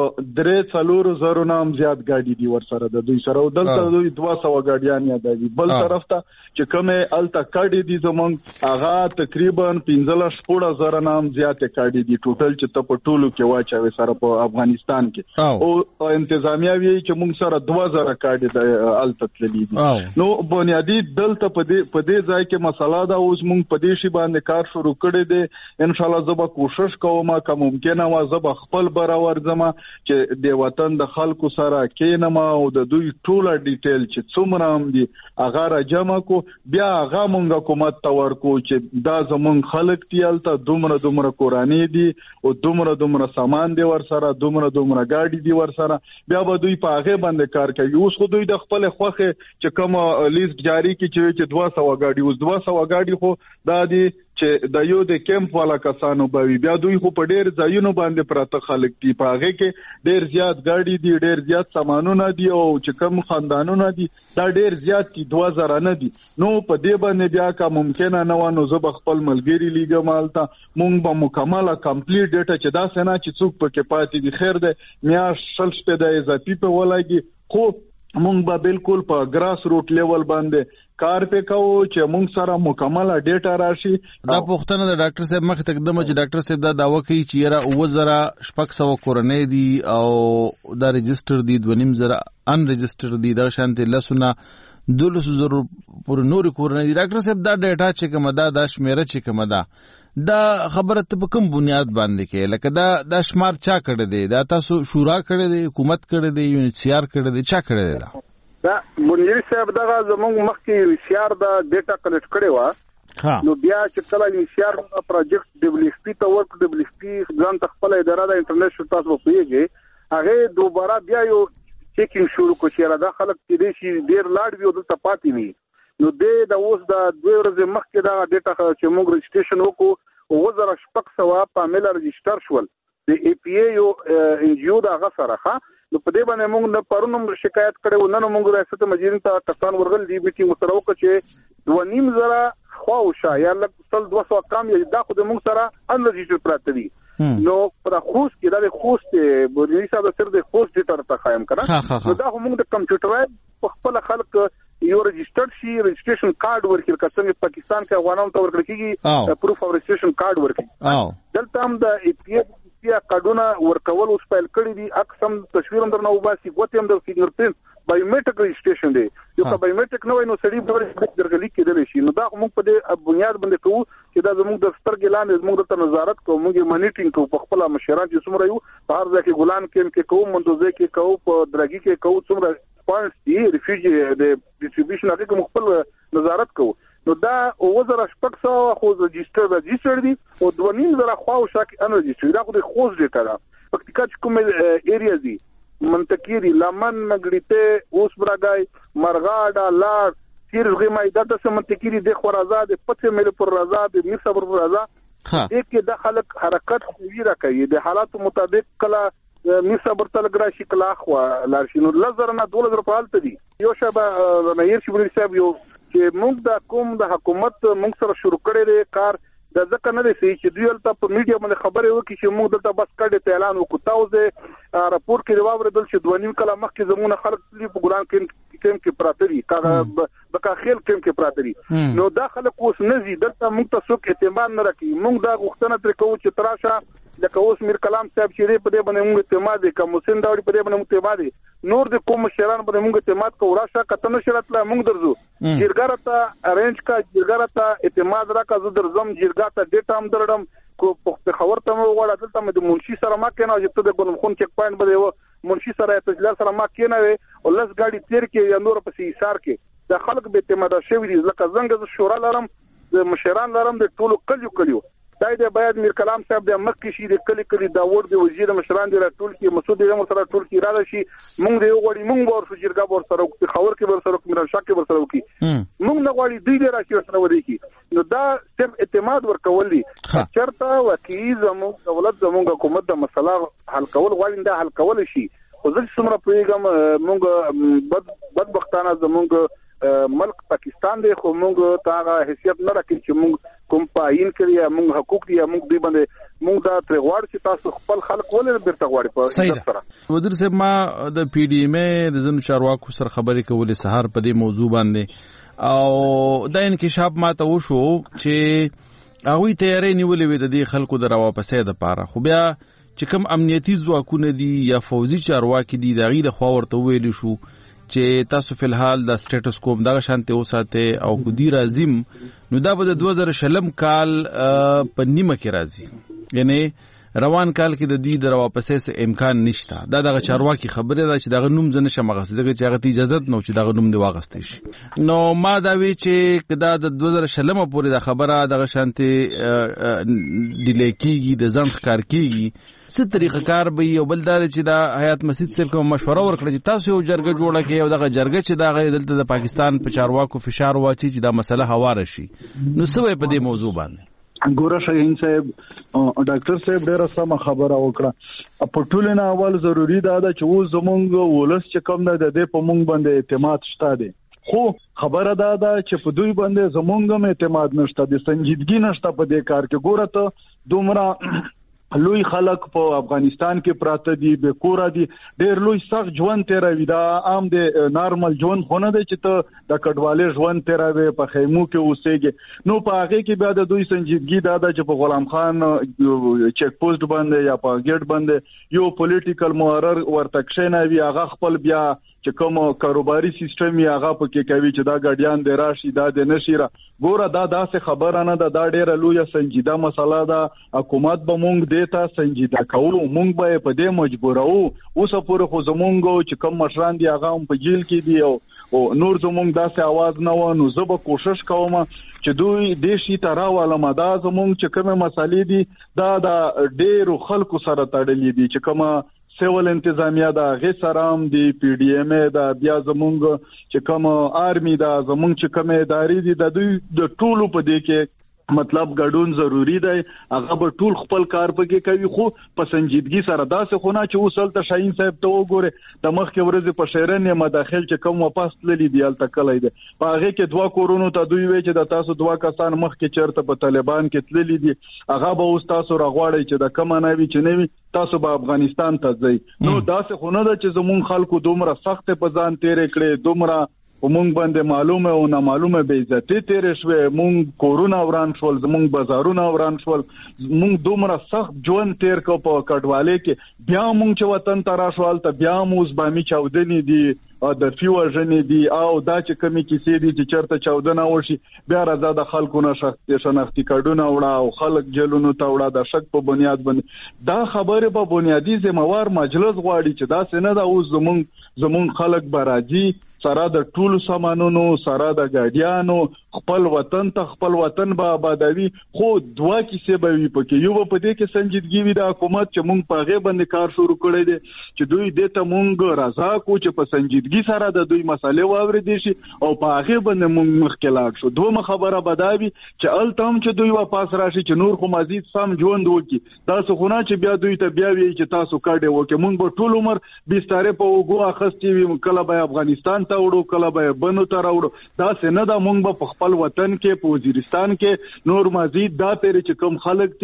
3-4 نام زیات گاډي دي ورسره د دوی سره، دلته دوی 200 گاډیان یاد دي. بل طرف ته چې کومه الته کاډي دي زمون هغه تقریبا 15-16 نام زیات کاډي دي ټوټل چې ته په ټولو کې واچوي سره په افغانستان کې، او انتظامیه وی چې موږ سره 2000 کاډي د الته تللی دي. نو بنیادی دلته په دې ځای کې مسله دا اوس موږ په دې شی باندې کار شروع کړی دی. ان شاء الله زه به کوشش کوم که ممکنه و زه به خپل برابر زما چې د وطن د خلکو سره کینم او د دوی ټوله ډیټیل چې څومره هم دي هغه را جمع کو، بیا هغه موږ حکومت ته ورکو چې دا زمون خلک تیالته دومره کورانی دي او دومره سامان دي ورسره، دومره گاډي دي ورسره، بیا به دوی په هغه باندې کار کوي. اوس خو دوی د خپل خوخه چې کوم لیست جاری کی چې 200 گاډي، اوس 200 گاډي خو دا دي چې د یو د کیمپ والا کسانو بوي، بیا دوی خو په ډیر ځایونو باندې پراته خلک دي، په هغه کې ډیر زیات گاډي دي، ډیر زیات سامانونه دي او چې کوم خاندانونه دي دا ډیر زیات دي، 2000 نه دي. نو په دې باندې بیا کا ممکنه نه و نو زه خپل ملګری لیګم مالته مونږ به مکمله کمپلیټ ډیټا چې دا سنا چې څوک پکې پاتې دي خیر ده میاش شلشپه د اضافي په ولګي، خو مونږ به بالکل په ګراس روټ لیول باندې کار پکاو چې مونږ سره مکمله ډیټا راشي. دا پوښتنه د ډاکټر صاحب مخ تقدم چې ډاکټر صاحب دا داوا کوي چې یاره 2000 کورنۍ دي او دا ريجستر دي 2500 ان ريجستر دي، دا شانته لسونه 200,000 پر نور کورنۍ دي. ډاکټر صاحب دا ډیټا چې کومه دا شمیره چې کومه دا خبره ته په کوم بنیاد باندې کې لکه دا شمار چا کړی دی؟ دا تاسو شورا کړی دی، حکومت کړی دی، یونیسیار کړی دی، چا کړی دی؟ دا منیر صاحب دغه زموږ مخکې یونیسیار دا ډیټا کلیکټ کړی و، نو بیا چې کله یونیسیار پروجیکټ WFP ته ورک WFP ځان خپل اداره د انټرنیشنل تاسو په پیږي هغه دوباره بیا یو چیکینګ شروع کو چې را دا خلک چې شي ډیر لاړ وي او د پاتې وي. نو د اوس د 2 ورځې مخکې دا ډیټا چې موږ رجسټریشن وکړو 2016 په عمل رجسټر شول د APA یو NGO دا غسره ښه. نو په دې باندې موږ نه پرونم شکایت کړو، نن موږ ریاست مجرم ته کسان ورغل دی میټینګ سره وکړ چې 2.5 خواوشه یا لږ 200 کم یا دا خو د موږ سره ان رجسټر پراته دي. نو پر خوست کې دا د خوست بورنی صاحب سره د خوست ډیټا ته قائم کړه، نو دا موږ د کمپیوټرای په خپل خلک یو رجسټر شي رجسټریشن کارت ورکړي، کڅنګ پاکستان کې افغانانو ته ورکړي کیږي پروف اف رجسټریشن کارت ورکړي. دلته هم د APA کارډونه ورکول اوس پیل کړی دي، اقسم تصویر هم درنه وباسي، ګوتې هم د فینګر پرینټ بایومټریک رجسټریشن دی، یو که بایومټریک نه وای نو سړي به درغلي کېدل شي. نو دا موږ په دې بنیاد باندې کوو چې دا زموږ د سترګې لاندې زموږ د نظارت کوو، موږ مانیټینګ کوو په خپل مشران چې څومره یو په هر ځای کې ګلان کې کوو، منځوځي کې کوو، په درګي کې کوو، څومره پوینټس دي ریفیوجی د ډیسټریبیوشن هغه کوم خپل نظارت کوو. نو دا 2016 خو رجسټر دي او 2.5 خواوشه کې ان رجسټر دا خو د خوست ډیټا ده. پکتیکا چې کوم ایریا دي منطقيري لمن نګړیته اوس برګای مرغاډا لار سیرغه مایدا د منطقيري د خورازاد پته مل پر رضا د میر صبر پر رضا دې کې د خلک حرکت ویرا کوي د حالات مطابق کلا میر صبر تلګرا شکل اخوا لارشینو لزر نه 2000 په حالت دي. یو شبا مېر شبري صاحب یو چې موږ د کوم د حکومت موږ سره شروع کړی دی کار د ځکه نه دی چې دوی ته په میډیا باندې خبرې وکړي چې موږ دلته بس کډه ته اعلان وکړو. تاسو راپور کې راوړل چې 2.5 کاله مخکې زمونه خلک په ګران کې کیم کې پراته دي بکا خیل کیم کې پراته دي نو دا خلک اوس نزي دلته موږ ته څوک اعتماد نه راکړي موږ دا غوښتنه تر کوو چې تراشه لکه اوس میر کلام صاحب چې په دې باندې موږ اعتماد کوم حسین داوړي په دې باندې موږ اعتماد نور د کوم شهران باندې موږ اعتماد کوو راشه کته نشرت لا موږ درځو جرګه ته ارینج کا جرګه ته اعتماد راکا زه درځم جرګه ته ډیټا هم درړم کو په خبر ته مو وړه دلته مې د منشي سره ما کنه چې ته د بنخون چک پوینټ باندې منشي سره تجلال سره ما کنه او لس ګاډي تیر کې یا نور په ایثار کې د خلک به اعتماد شوی دي لکه څنګه شورا لرم د مشران لرم د ټولو کلیو دای د باید میر کلام صاحب د مکه شي د کلی داوود د وزیر مشران دی ټول کې مسعود اعظم سره ټول کې را شي مونږ دی وګړي مونږ ورسره جرګه ورسره وکړي خبر کې ورسره وکړي مرشا کې ورسره وکړي مونږ نه غواړي دی راشي ورسره ودی کی نو دا صرف اعتماد ورکول دي چرته وکیل زموږ دولت زموږ حکومت د مسله حل کول غواړي دا حل کول شي خو ځکه څومره پیغام مونږ بدبختانه زموږ ملک پاکستان دی خو موږ ته حیثیت نه راکړي چې موږ کوم پاین کړی یا موږ حقوق دي یا موږ دی باندې موږ دا تر غواړو چې تاسو خپل خلک ولې بیرته غواړي په سره وزیر صاحب ما د پی ډی ایم د زنو چارواکو سره خبرې کولې سهار په دې موضوع باندې او دا انکشاف ما ته وشو چې هغوی تیارې نیولې وې د دې خلکو د راواپسۍ دپاره خو بیا چې کوم امنیتي ځواکونه دي یا فوزي چارواکي دي د هغوی لخوا ورته وویل شو چې تاسو فی الحال د سټیټس کوم دغه شانته وساته او کو دی راځم نو دا به د 2000 کال په نیمه کې راځي یعنی روان کال کې د دوی د واپسې څه امکان نشته دا دغه چارواکي خبره ده چې دغه نوم زنه شمغسته دغه چې هغه اجازه نه چې دغه نوم دی واغستې شي نو ما دا وی چې کدا د 2000 پورې د خبره دغه شانته ډیلی کیږي د ځان ښکار کیږي څه طریقه کار به یو بل دا چې دا حیات مسجد صاحب کوم مشوره ورکړه چې تاسو یو جرګه جوړه کړئ او دغه جرګه چې دا دلته د پاکستان په چارواکو فشار واچي چې دا مسله هواره شي نو څه په دې موضوع باندې ګوره شاهین صاحب ډاکټر صاحب ډیره سم خبره وکړه په ټولو نه اول ضروری دا ده چې و زمونږ ولس چې کوم نه د دې په مونږ باندې اعتماد شته دي خو خبره دا ده چې په دوی باندې زمونږ هم اعتماد نشته د سنجیدګي نشته په دې کار کې ګوره ته دومره لوی خلک په افغانستان کې پراته دي به کورا دي ډېر لوی سخت ژوند تیروي دا عام د نارمل ژوند خو نه دی چې ته د کډوالۍ ژوند تیروي په خیمو کې اوسېږي نو په هغه کې بیا د دوی سنجیدګي دا ده چې په غلام خان چیک پوسټ باندې یا په گیټ باندې یو پولیټیکل مقرر ورته کښینوي هغه خپل بیا چې کوم کاروباري سیستم یې هغه پکې کوي چې دا ګاډیان دی راشي دا د نشيره ګوره دا داسې خبره نه ده دا ډېره لویه سنجیده مسله ده حکومت به مونږ دې ته سنجیده کوو مونږ به په دې مجبورو اوس پورې خو زمونږ چې کوم مشران دي هغه هم په جیل کې دي او نور زمونږ داسې आवाज نه و نو زه به کوشش کوم چې دوی دې شي ته راولم دا زمونږ چې کومه مسالې دي دا د ډېرو خلکو سره تړلې دي چې کومه سیول انتظامیه دا غي سرام دی پی ډی ایم دا بیا زمونږ چې کوم آرمی دا زمونږ چې کوم ادارې دي د دوی د ټولو په دې کې مطلب ګډون ضروری دی هغه به ټول خپل کار پکې کوي خو په سنجیدګي سره داسې خونه چې وصل ته شاهین صاحب ته وګوره د مخکې ورځې په شهرن مداخل چې کوم واپس تللی دی الته کلی دی په هغه کې دوا کورونو ته دوی وی چې د تاسو دوا کسان مخکې چرته په طالبان کې تللی دي هغه به اوس تاسو راغواړي چې د کوم نوي چې نوي تاسو به افغانستان ته ځئ نو داسې خونه ده چې زمون خلکو دومره سخت په ځان تیرې کړې دومره ومونږ باندې معلومه او نامعلومه بے عزتي تیرې شوې مونږ کورونه وران شول زمونږ بازارونه وران شول مونږ دومره سخت ژوند تیر کو په کډوالۍ کې بیا مونږ چې وطن ته راشول ته بیا موږ بامي چاودنې دي د فیو ژنې دي او دا چې کمی کیسې دي چې چرته چاودنه وشي بیا راځه د خلکو نه شناختی کارډونه وړه او خلک جیلونو ته وړه د شک په بنیاد باندې دا خبره په بنیادی ذمہوار مجلس غواړي چې دا څنګه دا اوس زمونږ خلک براجي سره د ټولو سامانونو سره د ګاډیانو خپل وطن ته خپل وطن به آبادوي خو دوا کیسې به وي پکې یو په دې کې سنجیدګي وي د حکومت چې مونږ په هغه باندې کار شروع کړی دی چې دوی دې ته مونږ رضا کو چې په سنجیدګي سره د دوی مسالې واورېدي شي او په هغه باندې مونږ مخکې لاړ شو دوه خبره بداوي چې التم چې دوی واپس راشي چې نور خو مزید سم ژوند وکړي تاسو خو نه چې بیا دوی ته بیا وی چې تاسو کاډه وکړي مونږ به ټول عمر بيستاره په وګو اخستې وي کله به افغانستان ته وړو کله به بنو ته راوړو دا څنګه دا مونږ په خپل وطن کې په وزیرستان کې نور مزید دا پیر چې کوم خلک دي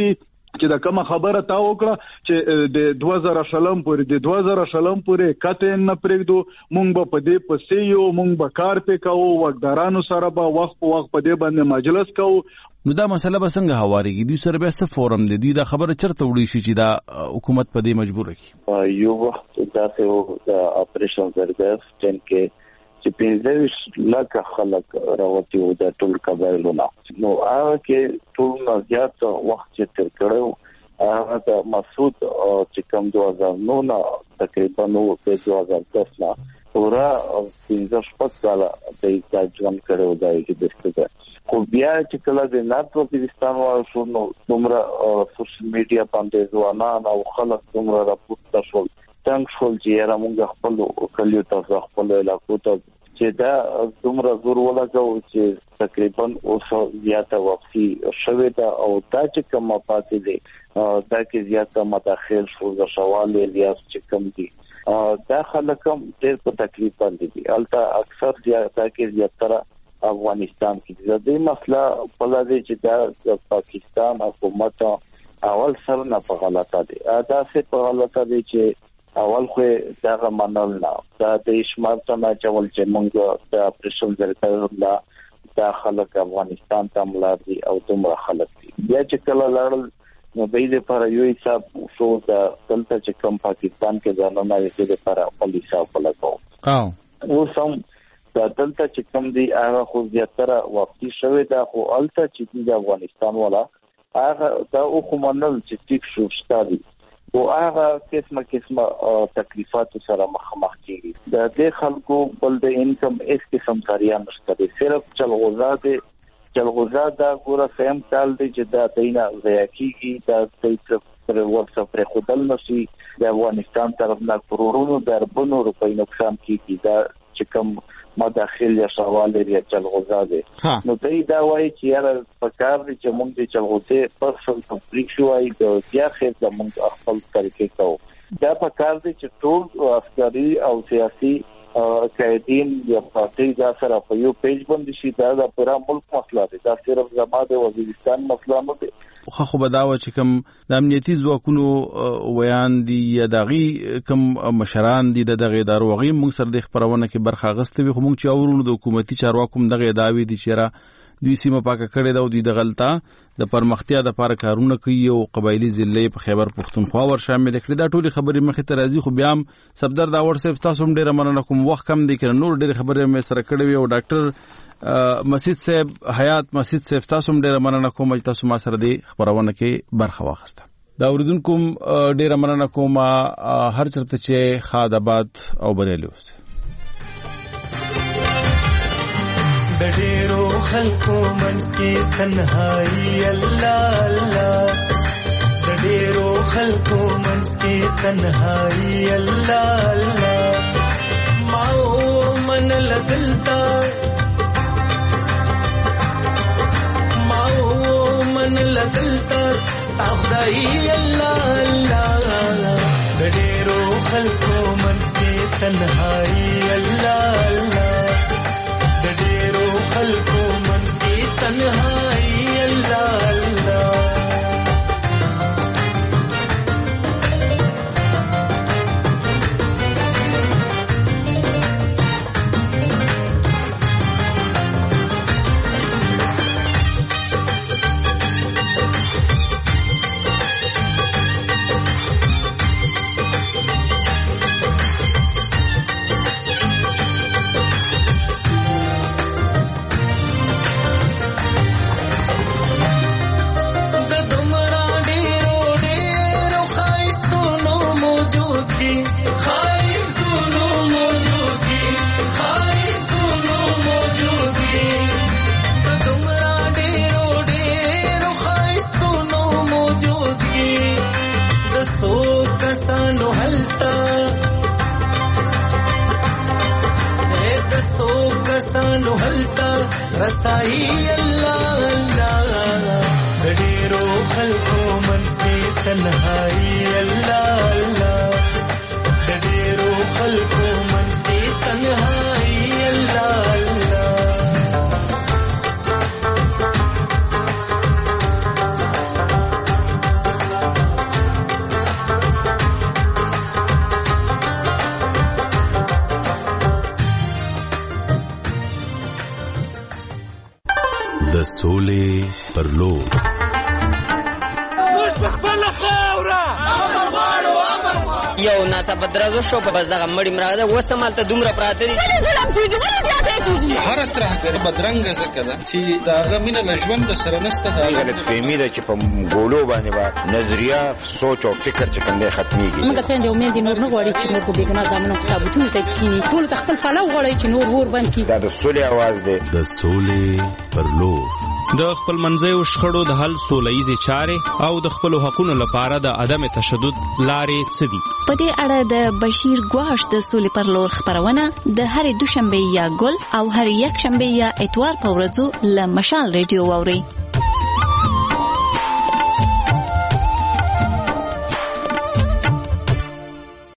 چې دا کومه خبره تا وکړه چې د 2000 پورې کته نه پرېږدو مونږ به په دې پسې یو مونږ به کار پې کوو وګدارانو سره به وخت په وخت په دې باندې مجلس کوو. نو دا مسله به څنګه هواريږي؟ دوی سره بیا څه فورم دی؟ دوی دا خبره چرته وړي شي چې دا حکومت په دې مجبور کړي؟ یو وخت دا د اپریشن زرګر ټن کې چې 15 لک خلک راوتی وو د ټول قبایلونو. نو هغه کې ټول نه زیات وخت چې تر کړو هغه د مسعود چې کوم 2009 نه تقریبا نو په 2010 نه پورا 15 کال د ځان کړو دای چې دسته خو بیا چې کله د نارت وزیرستان واسو نو دومره سوشل میډیا باندې ځوانان او خلک دومره راپورته شول څنګه شول چې را موږ خپل کلیو ته خپل علاقو ته چې دا دومره زور ولګاو چې تقریبا اوس زیاته واپسی شوه دا او دا چې کوم پاتې دي دا کې زیاته مداخل شو د شوال الیاس چې کوم دي دا خلک هم ډېر په تکلیف باندې دي. البته اکثر زیاته کې زیاتره افغانستان کې د دې مسله په لاره چې دا پاکستان حکومت اول سره نه په غلطه دي دا څه په غلطه دي چې اول خو دا منل نه دا د شمارته نه چول چې موږ د اپریشن زرګر دا خلک افغانستان ته ملادي او دومره خلک دي بیا چې کله لړل نو به دې پر یو حساب شو دا دلته چې کوم پاکستان کې ځانونه یې دې پر پولیس او پلاکو او سم دا دلته چې کوم دی هغه خو زیاتره وختي شوی دا خو الته چې د افغانستان والا هغه دا خو منل چې ټیک شو شتاري او هغه قسمه تکلیفات سره مخامخ کیږي د دې خلکو بل د انکم اس قسم کاریا نشته صرف چلغوزا دا ګوره سیم کال دی چې دا دینا ضایع کیږي دا د پر ورڅ پر خپل نشي د افغانستان طرف نه کرورونو دربونو روپۍ نقصان کیږي دا چې کوم مداخل یا سوال لري چلغوزا دی نو دا وایي چې یاره په کار دي چې موږ د چلغوزې پرسل تفریق شوای د بیا خیر د موږ خپل طریقې کوو دا په کار دي چې ټول عسکري او سیاسي قائدین یا پارټي دا سره په یو پیج باندې شي دا د پوره ملک مسله ده دا صرف زما د وزیرستان مسله نه ده خو بداوه چې کوم د امنیتي ځواکونو ویان دي یا دغه کوم مشران دي دغه ادارو غي موږ سره د خبرونه کې برخه غستوي خو موږ چې اورونو د حکومتي چارواکو دغه داوی دي چې را دوی سیمه پاکه کړي دا او دوی د غلطه د پرمختیا د لپاره کارونه کوي او قبایلی ضلع په خیبر پختونخوا ور شامل کړي دا ټولي خبرې مخه ته راځي خو بیا صفدر دا ور صرف تاسو هم ډیره مننه کوم وخت کم دي کړه نور ډیره خبرې مې سره کړې او ډاکټر مسجد صاحب حیات مسجد صاحب تاسو هم ډیره مننه کوم چې تاسو ما سره دی خبرونه کې برخه واخسته دا اوریدونکو ډیره مننه کوم هر چرته چې خاد آباد او بریالي اوسه د ډېرو خلکو منځ کې تنهایی الله الله د ډېرو خلکو منځ کې تنهایی الله الله ما من لدلتا ستا خدای الله الله د ډېرو خلکو منځ کې تنهایی الله الله خلقو منځ کې تنهایی الله الله رسائی الله الله د ډېرو خلکو منځ کې تنهایی الله الله د ډېرو خلکو منځ کې تنهایی الله الله سولې پر لور. یو ناڅاپه درزو شو په بس دغه مړی مراده وسمالته دومره پراته دي هر ترهګر بدرنګ زکه ده چې داغه مینه له ژوند سره نسته دا غلط فهمي ده چې په ګولو باندې با نظریه سوچ او فکر چې کنده ختميږي. موږ ته د امید نور نه غواړي چې نور په بیګنا ځامنو کتابونه ته کینی ټول خپل پلو غواړي چې نور ور باندې کی. دا د سولې आवाज ده. د سولې پر لور. د خپل منځیو شخړو د حل سوله‌ییزې چارې او د خپل حقوقو لپاره د عدم تشدد لارې څه دي؟ په دې اړه د بشیر ګواش د سولې پر لور خبرونه د هر دوشنبه یا ګل او هر یک شنبه یا اتوار په ورځو له مشال ریډیو واوري.